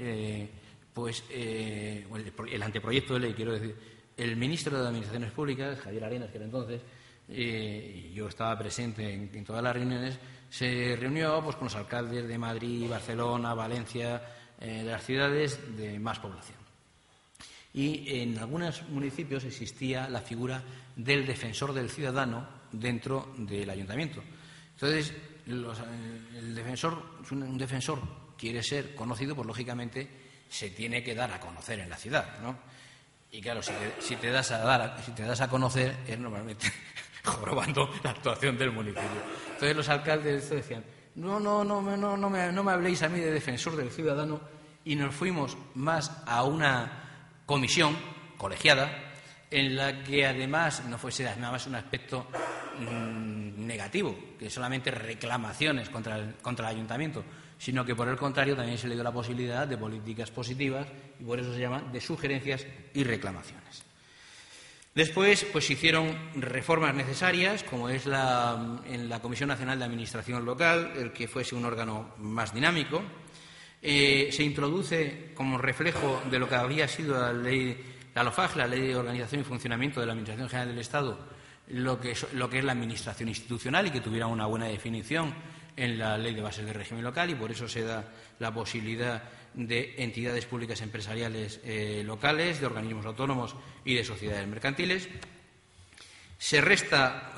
el anteproyecto de ley, quiero decir, el ministro de Administraciones Públicas, Javier Arenas, que era entonces, y yo estaba presente en todas las reuniones, se reunió pues, con los alcaldes de Madrid, Barcelona, Valencia, de las ciudades de más población. Y en algunos municipios existía la figura del defensor del ciudadano dentro del ayuntamiento. Entonces, un defensor quiere ser conocido, pues lógicamente se tiene que dar a conocer en la ciudad, ¿no? Y claro, si te das a conocer es normalmente jorobando la actuación del municipio. Entonces los alcaldes decían, no me habléis a mí de defensor del ciudadano, y nos fuimos más a una comisión colegiada en la que además no fuese nada más un aspecto negativo, que solamente reclamaciones contra el ayuntamiento, sino que por el contrario también se le dio la posibilidad de políticas positivas, y por eso se llama de sugerencias y reclamaciones. Después, pues se hicieron reformas necesarias, como es en la Comisión Nacional de Administración Local, el que fuese un órgano más dinámico. Se introduce como reflejo de lo que habría sido la LOFAG, la Ley de Organización y Funcionamiento de la Administración General del Estado, lo que es la administración institucional, y que tuviera una buena definición en la Ley de Bases de Régimen Local, y por eso se da la posibilidad de entidades públicas empresariales locales, de organismos autónomos y de sociedades mercantiles. Se resta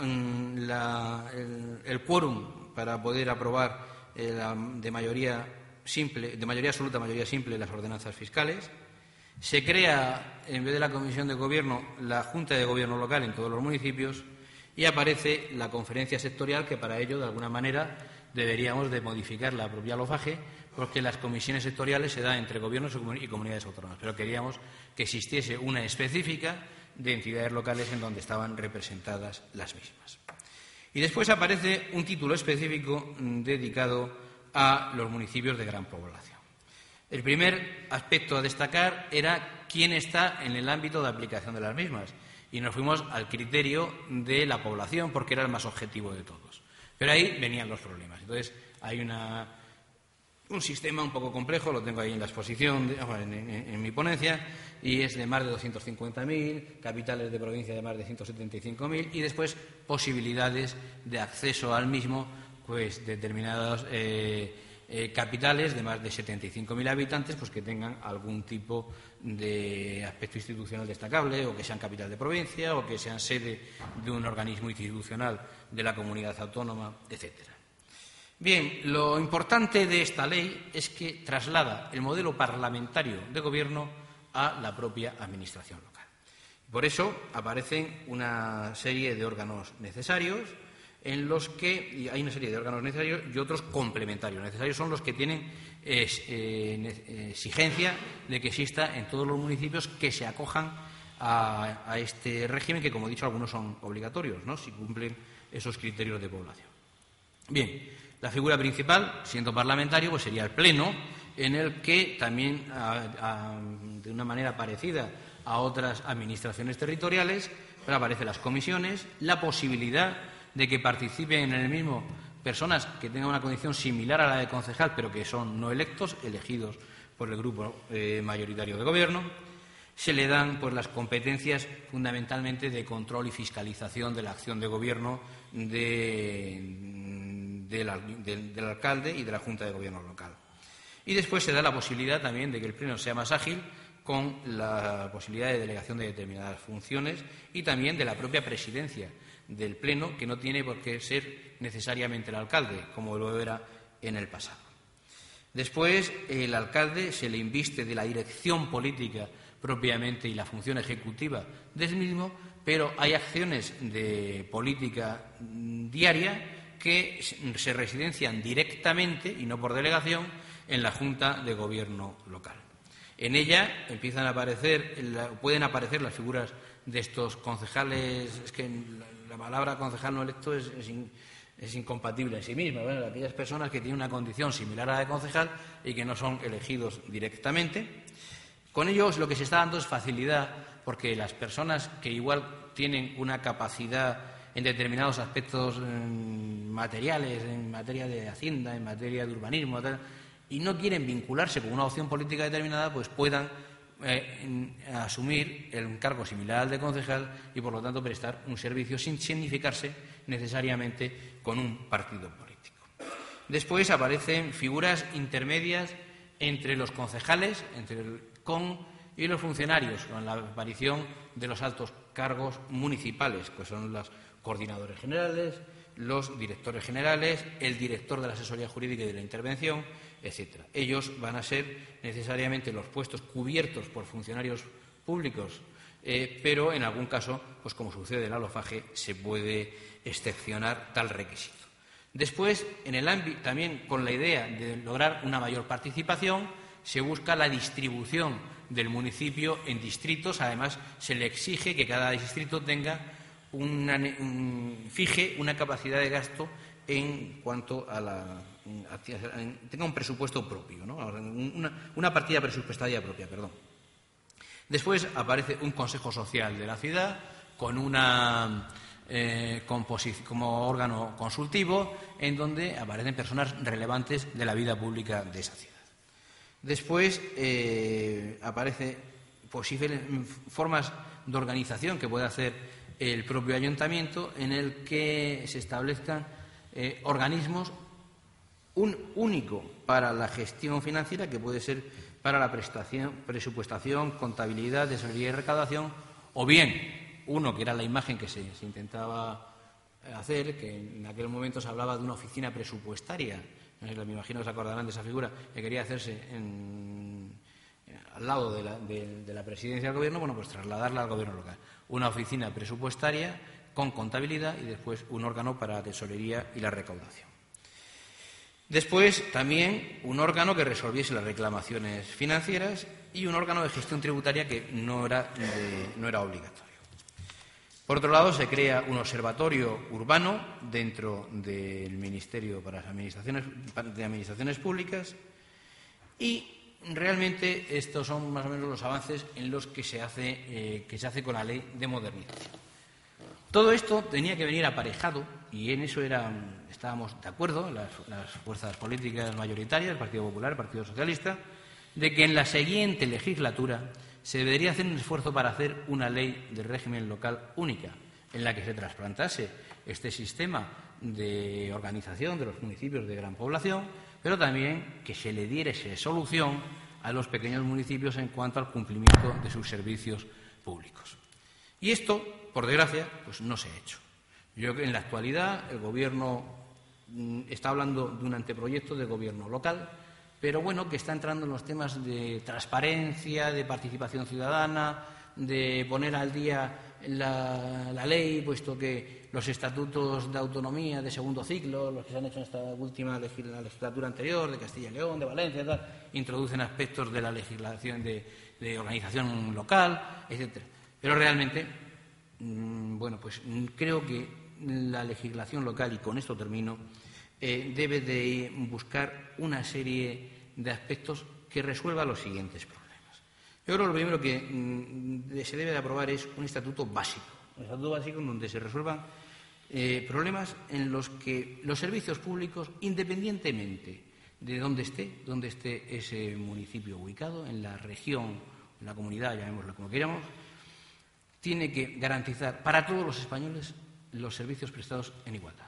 el quórum para poder aprobar de mayoría absoluta, mayoría simple, las ordenanzas fiscales. Se crea, en vez de la Comisión de Gobierno, la Junta de Gobierno Local en todos los municipios, y aparece la conferencia sectorial, que para ello, de alguna manera, deberíamos de modificar la propia LOFAGE, porque las comisiones sectoriales se dan entre gobiernos y comunidades autónomas, pero queríamos que existiese una específica de entidades locales en donde estaban representadas las mismas. Y después aparece un título específico dedicado a los municipios de gran población. El primer aspecto a destacar era quién está en el ámbito de aplicación de las mismas, y nos fuimos al criterio de la población, porque era el más objetivo de todos. Pero ahí venían los problemas. Entonces, hay un sistema un poco complejo, lo tengo ahí en la exposición, en mi ponencia, y es de más de 250.000, capitales de provincia de más de 175.000, y después posibilidades de acceso al mismo, pues determinados capitales de más de 75.000 habitantes, pues que tengan algún tipo de aspecto institucional destacable, o que sean capital de provincia, o que sean sede de un organismo institucional de la comunidad autónoma, etcétera. Bien, lo importante de esta ley es que traslada el modelo parlamentario de gobierno a la propia administración local. Por eso aparecen una serie de órganos necesarios, en los que hay una serie de órganos necesarios y otros complementarios. Necesarios son los que tienen exigencia de que exista en todos los municipios, que se acojan a este régimen, que, como he dicho, algunos son obligatorios, ¿no?, si cumplen esos criterios de población. Bien, la figura principal, siendo parlamentario, pues sería el Pleno, en el que también, de una manera parecida a otras administraciones territoriales, pero aparecen las comisiones, la posibilidad de que participen en el mismo personas que tengan una condición similar a la de concejal, pero que son no electos, elegidos por el grupo mayoritario de gobierno. Se le dan pues las competencias fundamentalmente de control y fiscalización de la acción de gobierno del alcalde y de la Junta de Gobierno local. Y después se da la posibilidad también de que el Pleno sea más ágil, con la posibilidad de delegación de determinadas funciones y también de la propia presidencia del Pleno, que no tiene por qué ser necesariamente el alcalde, como lo era en el pasado. Después, el alcalde se le inviste de la dirección política propiamente y la función ejecutiva del mismo, pero hay acciones de política diaria que se residencian directamente y no por delegación en la Junta de Gobierno local. En ella pueden aparecer las figuras de estos concejales. Es que la palabra concejal no electo es incompatible en sí misma. Bueno, aquellas personas que tienen una condición similar a la de concejal y que no son elegidos directamente. Con ellos lo que se está dando es facilidad, porque las personas que igual tienen una capacidad en determinados aspectos materiales, en materia de hacienda, en materia de urbanismo, tal, y no quieren vincularse con una opción política determinada, pues puedan asumir el cargo similar al de concejal y, por lo tanto, prestar un servicio sin significarse necesariamente con un partido político. Después aparecen figuras intermedias entre los concejales, entre el CON y los funcionarios, con la aparición de los altos cargos municipales, que son los coordinadores generales, los directores generales, el director de la asesoría jurídica y de la intervención, etcétera. Ellos van a ser necesariamente los puestos cubiertos por funcionarios públicos, pero en algún caso, pues como sucede en la LOFAGE, se puede excepcionar tal requisito. Después, en el ámbito, también con la idea de lograr una mayor participación, se busca la distribución del municipio en distritos. Además, se le exige que cada distrito tenga fije una capacidad de gasto en cuanto a tenga un presupuesto propio, ¿no? Una partida presupuestaria propia, perdón. Después aparece un consejo social de la ciudad con una como órgano consultivo, en donde aparecen personas relevantes de la vida pública de esa ciudad. Después aparece posibles formas de organización que puede hacer el propio ayuntamiento, en el que se establezcan organismos, un único para la gestión financiera, que puede ser para la presupuestación, contabilidad, tesorería y recaudación, o bien uno que era la imagen que se intentaba hacer, que en aquel momento se hablaba de una oficina presupuestaria. Me imagino que se acordarán de esa figura, que quería hacerse al lado de la presidencia del gobierno. Bueno, pues trasladarla al gobierno local. Una oficina presupuestaria con contabilidad y después un órgano para la tesorería y la recaudación. Después también un órgano que resolviese las reclamaciones financieras y un órgano de gestión tributaria que no era obligatorio. Por otro lado, se crea un observatorio urbano dentro del Ministerio para las Administraciones Públicas, y realmente estos son más o menos los avances en los que se hace con la Ley de Modernización. Todo esto tenía que venir aparejado, y en eso estábamos de acuerdo, las fuerzas políticas mayoritarias, el Partido Popular, el Partido Socialista, de que en la siguiente legislatura se debería hacer un esfuerzo para hacer una ley de régimen local única, en la que se trasplantase este sistema de organización de los municipios de gran población, pero también que se le diese solución a los pequeños municipios en cuanto al cumplimiento de sus servicios públicos. Y esto, por desgracia, pues no se ha hecho. Yo creo que en la actualidad el Gobierno está hablando de un anteproyecto de gobierno local, pero bueno, que está entrando en los temas de transparencia, de participación ciudadana, de poner al día la ley, puesto que los estatutos de autonomía de segundo ciclo, los que se han hecho en esta última legislatura anterior, de Castilla y León, de Valencia, tal, introducen aspectos de la legislación de organización local, etcétera. Pero realmente, bueno, pues creo que la legislación local, y con esto termino, debe de buscar una serie de aspectos que resuelva los siguientes problemas. Yo creo que lo primero que se debe de aprobar es un estatuto básico. Un estatuto básico en donde se resuelvan problemas en los que los servicios públicos, independientemente de dónde esté ese municipio ubicado, en la región, en la comunidad, llamémoslo como queramos, tiene que garantizar para todos los españoles los servicios prestados en igualdad.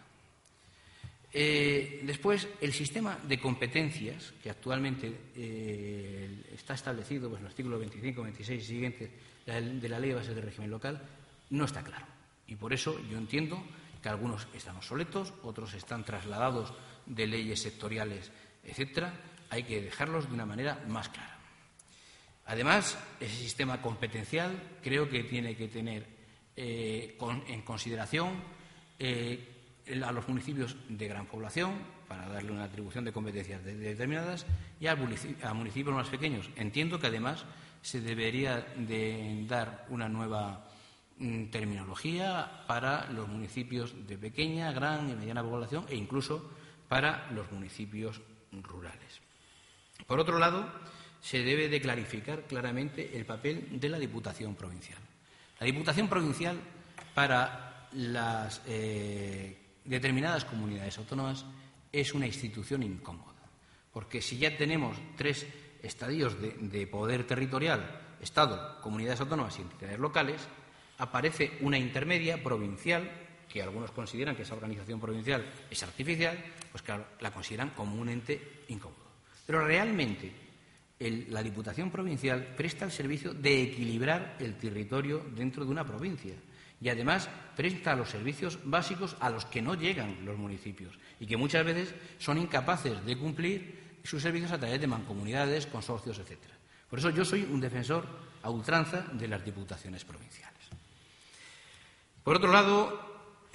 Después, el sistema de competencias que actualmente está establecido en el artículo 25, 26 y siguientes de la Ley de Bases de Régimen Local no está claro. Y por eso yo entiendo que algunos están obsoletos, otros están trasladados de leyes sectoriales, etcétera. Hay que dejarlos de una manera más clara. Además, ese sistema competencial creo que tiene que tener en consideración a los municipios de gran población, para darle una atribución de competencias determinadas, y a municipios más pequeños. Entiendo que, además, se debería de dar una nueva terminología para los municipios de pequeña, gran y mediana población, e incluso para los municipios rurales. Por otro lado, se debe de clarificar claramente el papel de la Diputación Provincial. La Diputación Provincial, para las determinadas comunidades autónomas, es una institución incómoda, porque si ya tenemos 3 estadios de poder territorial, Estado, comunidades autónomas y entidades locales, aparece una intermedia provincial, que algunos consideran que esa organización provincial es artificial, pues claro, la consideran como un ente incómodo. Pero realmente la Diputación Provincial presta el servicio de equilibrar el territorio dentro de una provincia y además presta los servicios básicos a los que no llegan los municipios y que muchas veces son incapaces de cumplir sus servicios a través de mancomunidades, consorcios, etcétera. Por eso yo soy un defensor a ultranza de las diputaciones provinciales. Por otro lado,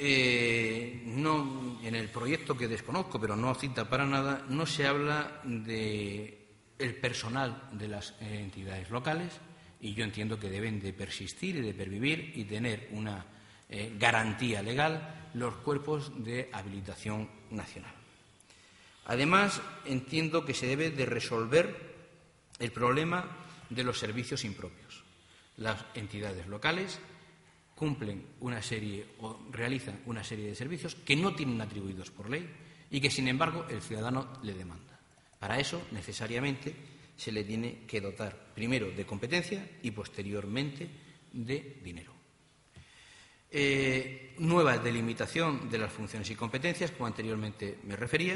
en el proyecto, que desconozco, pero no cita para nada, no se habla del personal de las entidades locales, y yo entiendo que deben de persistir y de pervivir y tener una garantía legal los cuerpos de habilitación nacional. Además, entiendo que se debe de resolver el problema de los servicios impropios. Las entidades locales cumplen una serie o realizan una serie de servicios que no tienen atribuidos por ley y que, sin embargo, el ciudadano le demanda. Para eso, necesariamente, se le tiene que dotar primero de competencia y, posteriormente, de dinero. Nueva delimitación de las funciones y competencias, como anteriormente me refería,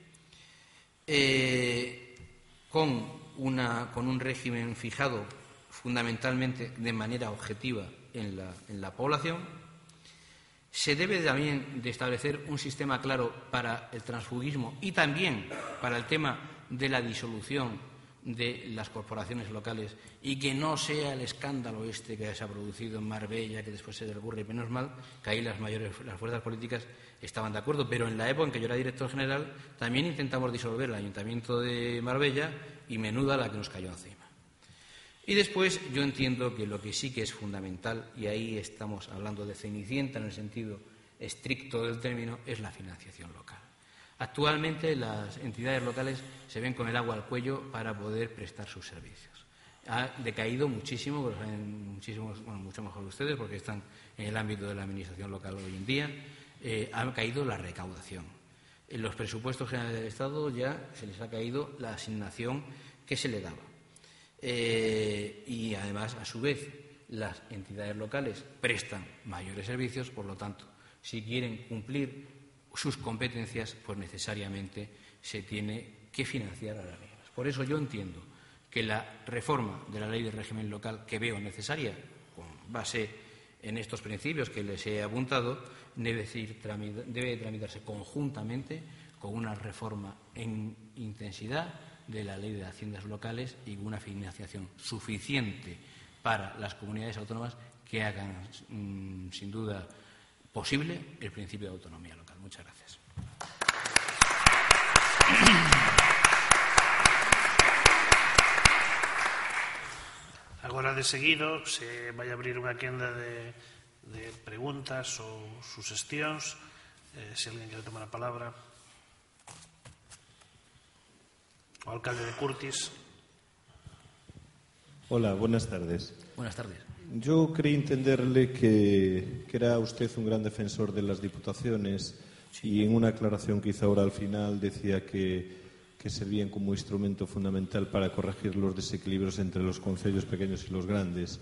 con un régimen fijado fundamentalmente de manera objetiva en la población. Se debe también de establecer un sistema claro para el transfugismo y también para el tema de la disolución de las corporaciones locales, y que no sea el escándalo que se ha producido en Marbella, que después se desburre, y menos mal que ahí las fuerzas políticas estaban de acuerdo, pero en la época en que yo era director general también intentamos disolver el Ayuntamiento de Marbella, y menuda la que nos cayó encima. Y después yo entiendo que lo que sí que es fundamental, y ahí estamos hablando de Cenicienta en el sentido estricto del término, es la financiación local. Actualmente las entidades locales se ven con el agua al cuello para poder prestar sus servicios. Ha decaído muchísimo, mucho mejor que ustedes, porque están en el ámbito de la administración local hoy en día. Ha caído la recaudación. En los presupuestos generales del Estado ya se les ha caído la asignación que se le daba. Y además, a su vez, las entidades locales prestan mayores servicios, por lo tanto, si quieren cumplir sus competencias, pues necesariamente se tiene que financiar a las mismas. Por eso yo entiendo que la reforma de la Ley de Régimen Local, que veo necesaria, con base en estos principios que les he apuntado, debe tramitarse conjuntamente con una reforma en intensidad de la Ley de Haciendas Locales y una financiación suficiente para las comunidades autónomas que hagan, sin duda, posible el principio de autonomía local. Muchas gracias. Agora, de seguido, se vai abrir unha quenda de preguntas ou suxestións. Se alguén quere tomar a palabra. O alcalde de Curtis. Hola, buenas tardes. Buenas tardes. Yo creí entenderle que era usted un gran defensor de las diputaciones y en una aclaración que hizo ahora al final decía que servían como instrumento fundamental para corregir los desequilibrios entre los concellos pequeños y los grandes.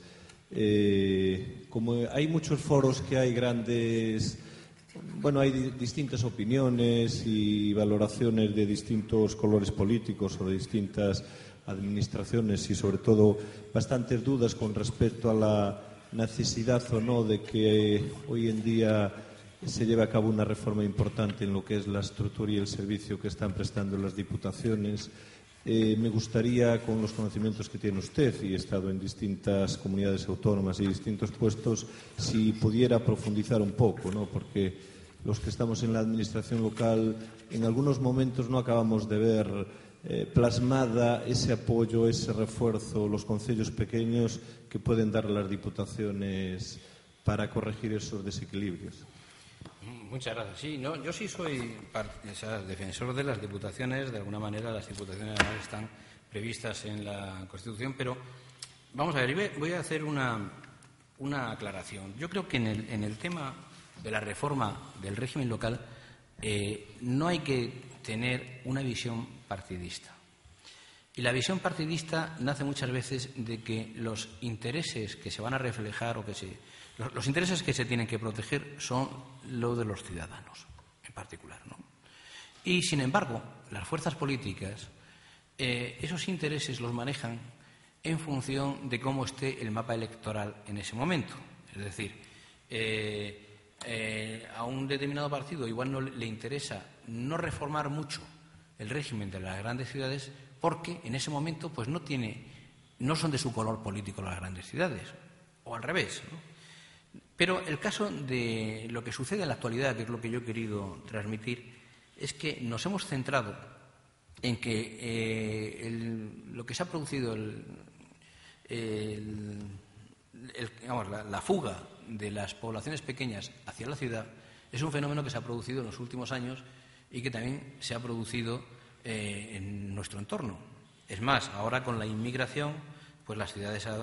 Como hay muchos foros que hay grandes... Bueno, hay distintas opiniones y valoraciones de distintos colores políticos o de distintas administraciones y, sobre todo, bastantes dudas con respecto a la necesidad o no de que hoy en día se lleve a cabo una reforma importante en lo que es la estructura y el servicio que están prestando las diputaciones. Me gustaría, con los conocimientos que tiene usted y he estado en distintas comunidades autónomas y distintos puestos, si pudiera profundizar un poco, ¿no? Porque los que estamos en la administración local en algunos momentos no acabamos de ver plasmada ese apoyo, ese refuerzo, los concellos pequeños que pueden dar las diputaciones para corregir esos desequilibrios. Muchas gracias. Sí, no, yo sí soy defensor de las diputaciones. De alguna manera, las diputaciones además están previstas en la Constitución, pero vamos a ver, voy a hacer una aclaración. Yo creo que en el tema de la reforma del régimen local no hay que tener una visión partidista. Y la visión partidista nace muchas veces de que los intereses que se van a reflejar o los intereses que se tienen que proteger son los de los ciudadanos en particular, ¿no? Y, sin embargo, las fuerzas políticas esos intereses los manejan en función de cómo esté el mapa electoral en ese momento. Es decir, a un determinado partido igual no le interesa no reformar mucho el régimen de las grandes ciudades porque en ese momento pues no son de su color político las grandes ciudades, o al revés, ¿no? Pero el caso de lo que sucede en la actualidad, que es lo que yo he querido transmitir, es que nos hemos centrado en que lo que se ha producido, la fuga de las poblaciones pequeñas hacia la ciudad, es un fenómeno que se ha producido en los últimos años y que también se ha producido en nuestro entorno. Es más, ahora con la inmigración, pues las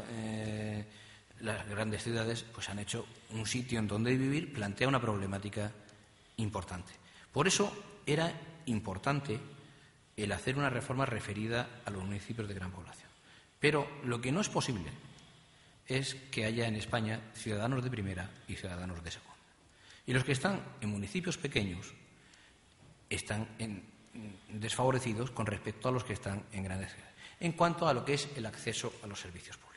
grandes ciudades pues han hecho un sitio en donde vivir, plantea una problemática importante. Por eso era importante el hacer una reforma referida a los municipios de gran población. Pero lo que no es posible es que haya en España ciudadanos de primera y ciudadanos de segunda. Y los que están en municipios pequeños están desfavorecidos con respecto a los que están en grandes ciudades, en cuanto a lo que es el acceso a los servicios públicos.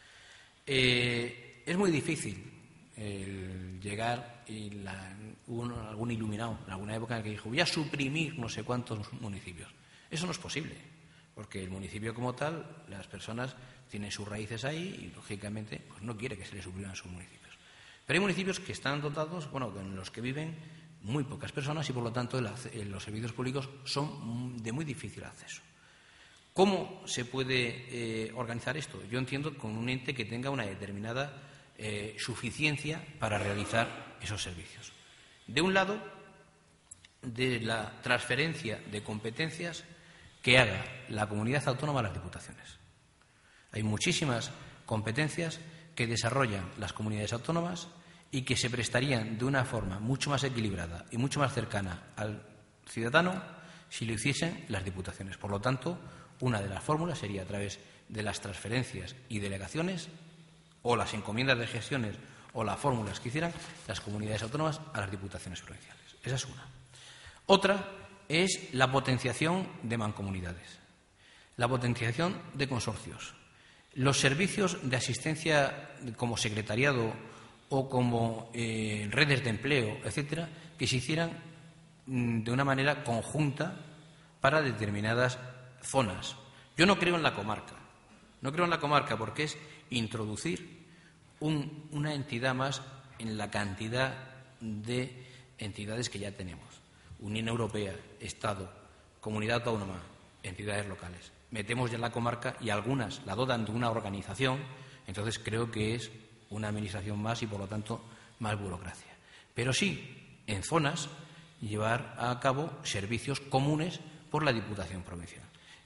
Es muy difícil llegar, y hubo algún iluminado en alguna época en la que dijo voy a suprimir no sé cuántos municipios. Eso no es posible, porque el municipio como tal, las personas tienen sus raíces ahí y, lógicamente, pues no quiere que se les supriman sus municipios. Pero hay municipios que están dotados, en los que viven muy pocas personas y, por lo tanto, los servicios públicos son de muy difícil acceso. ¿Cómo se puede organizar esto? Yo entiendo con un ente que tenga una determinada suficiencia para realizar esos servicios. De un lado, de la transferencia de competencias que haga la comunidad autónoma a las diputaciones. Hay muchísimas competencias que desarrollan las comunidades autónomas y que se prestarían de una forma mucho más equilibrada y mucho más cercana al ciudadano si lo hiciesen las diputaciones. Por lo tanto, una de las fórmulas sería a través de las transferencias y delegaciones o las encomiendas de gestiones o las fórmulas que hicieran las comunidades autónomas a las diputaciones provinciales. Esa es una. Otra es la potenciación de mancomunidades, la potenciación de consorcios, los servicios de asistencia como secretariado o como redes de empleo, etcétera, que se hicieran de una manera conjunta para determinadas zonas. Yo no creo en la comarca. No creo en la comarca porque es introducir una entidad más en la cantidad de entidades que ya tenemos. Unión Europea, Estado, Comunidad Autónoma, entidades locales. Metemos ya la comarca y algunas la dotan de una organización, entonces creo que es una administración más y, por lo tanto, más burocracia. Pero sí, en zonas, llevar a cabo servicios comunes por la Diputación Provincial.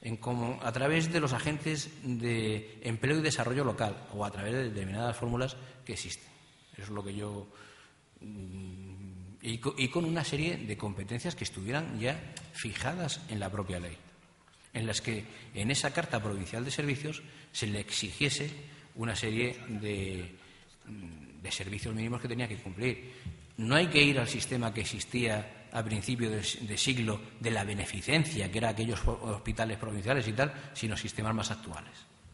a través de los agentes de empleo y desarrollo local o a través de determinadas fórmulas que existen. Eso es lo que yo... Y con una serie de competencias que estuvieran ya fijadas en la propia ley, en las que en esa Carta Provincial de Servicios se le exigiese una serie de servicios mínimos que tenía que cumplir. No hay que ir al sistema que existía a principio de siglo de la beneficencia, que eran aquellos hospitales provinciales y tal, sino sistemas más actuales.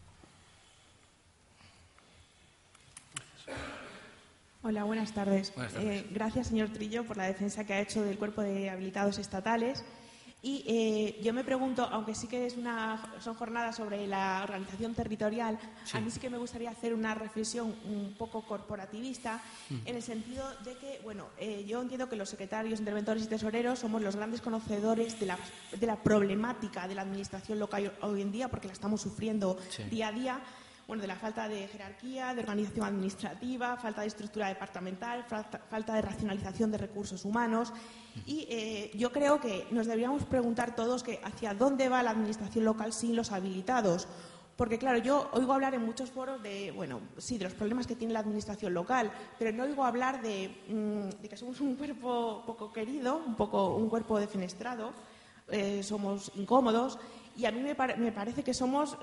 Hola, buenas tardes. Buenas tardes. Gracias, señor Trillo, por la defensa que ha hecho del cuerpo de habilitados estatales. Y yo me pregunto, aunque sí que son jornadas sobre la organización territorial, sí, a mí sí que me gustaría hacer una reflexión un poco corporativista, en el sentido de que, bueno, yo entiendo que los secretarios, interventores y tesoreros somos los grandes conocedores de la problemática de la administración local hoy en día, porque la estamos sufriendo día a día. Bueno, de la falta de jerarquía, de organización administrativa, falta de estructura departamental, falta de racionalización de recursos humanos. Y yo creo que nos deberíamos preguntar todos que hacia dónde va la administración local sin los habilitados. Porque, claro, yo oigo hablar en muchos foros de los problemas que tiene la administración local, pero no oigo hablar de que somos un cuerpo poco querido, un cuerpo defenestrado, somos incómodos. Y a mí me parece que somos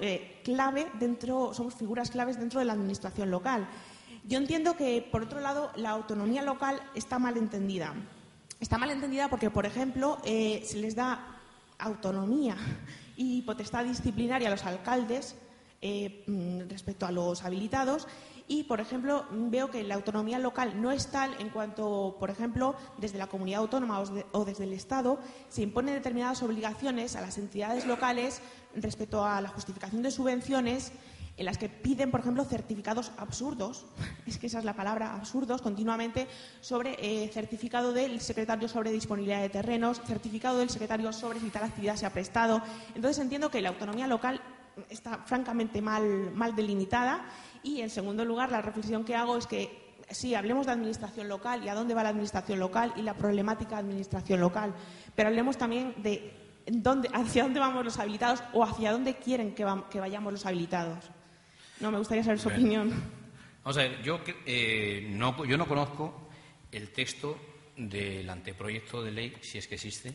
somos figuras claves dentro de la administración local. Yo entiendo que, por otro lado, la autonomía local está mal entendida. Está mal entendida porque, por ejemplo, se les da autonomía y potestad disciplinaria a los alcaldes respecto a los habilitados. Y, por ejemplo, veo que la autonomía local no es tal en cuanto, por ejemplo, desde la comunidad autónoma o desde el Estado se imponen determinadas obligaciones a las entidades locales respecto a la justificación de subvenciones, en las que piden, por ejemplo, certificados absurdos, es que esa es la palabra, absurdos, continuamente, sobre certificado del secretario sobre disponibilidad de terrenos, certificado del secretario sobre si tal actividad se ha prestado. Entonces entiendo que la autonomía local está francamente mal delimitada. Y, en segundo lugar, la reflexión que hago es que, sí, hablemos de administración local y a dónde va la administración local y la problemática de administración local, pero hablemos también de hacia dónde vamos los habilitados o hacia dónde quieren que vayamos los habilitados. No, me gustaría saber su opinión. Vamos a ver, yo no conozco el texto del anteproyecto de ley, si es que existe,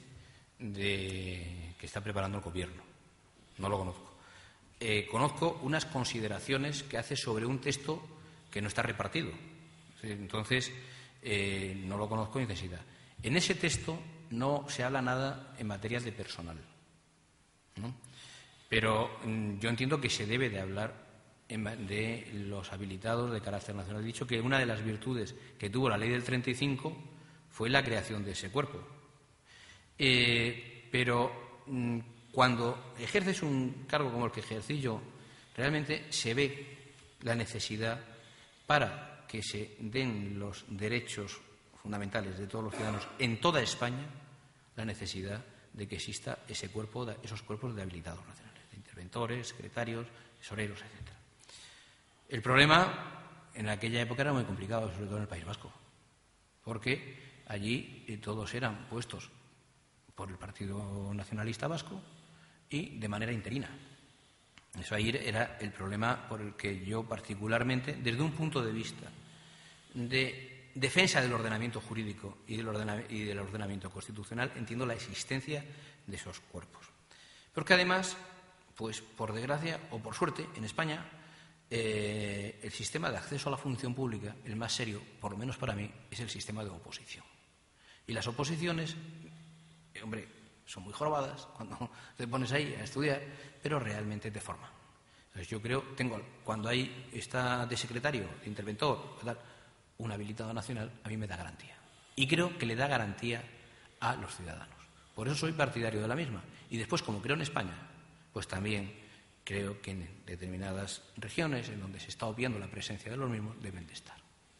que está preparando el Gobierno. No lo conozco. Conozco unas consideraciones que hace sobre un texto que no está repartido. Entonces, no lo conozco en necesidad. En ese texto no se habla nada en materia de personal, ¿no? Pero yo entiendo que se debe de hablar de los habilitados de carácter nacional. He dicho que una de las virtudes que tuvo la ley del 35 fue la creación de ese cuerpo. Pero cuando ejerces un cargo como el que ejercí yo, realmente se ve la necesidad para que se den los derechos fundamentales de todos los ciudadanos en toda España, la necesidad de que exista esos cuerpos de habilitados nacionales, de interventores, secretarios, tesoreros, etc. El problema en aquella época era muy complicado, sobre todo en el País Vasco, porque allí todos eran puestos por el Partido Nacionalista Vasco y de manera interina. Eso ahí era el problema por el que yo particularmente, desde un punto de vista de defensa del ordenamiento jurídico y del ordenamiento constitucional, entiendo la existencia de esos cuerpos. Porque además, pues por desgracia o por suerte, en España, el sistema de acceso a la función pública, el más serio, por lo menos para mí, es el sistema de oposición. Y las oposiciones, hombre, son muy jorobadas cuando te pones ahí a estudiar, pero realmente te forman. Entonces yo creo, cuando está de secretario, de interventor, un habilitado nacional, a mí me da garantía. Y creo que le da garantía a los ciudadanos. Por eso soy partidario de la misma. Y después, como creo en España, pues también creo que en determinadas regiones en donde se está obviando la presencia de los mismos deben de estar.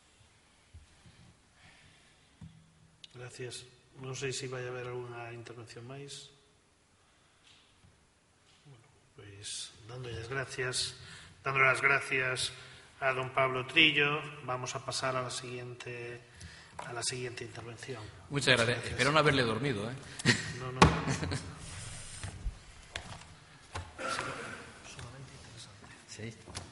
Gracias. Non sei se vai haber alguna intervención máis. Bueno, pois dándole las gracias a don Pablo Trillo, vamos a pasar a la siguiente intervención. Muchas gracias. Espero no haberle dormido, ¿eh? No. Sí.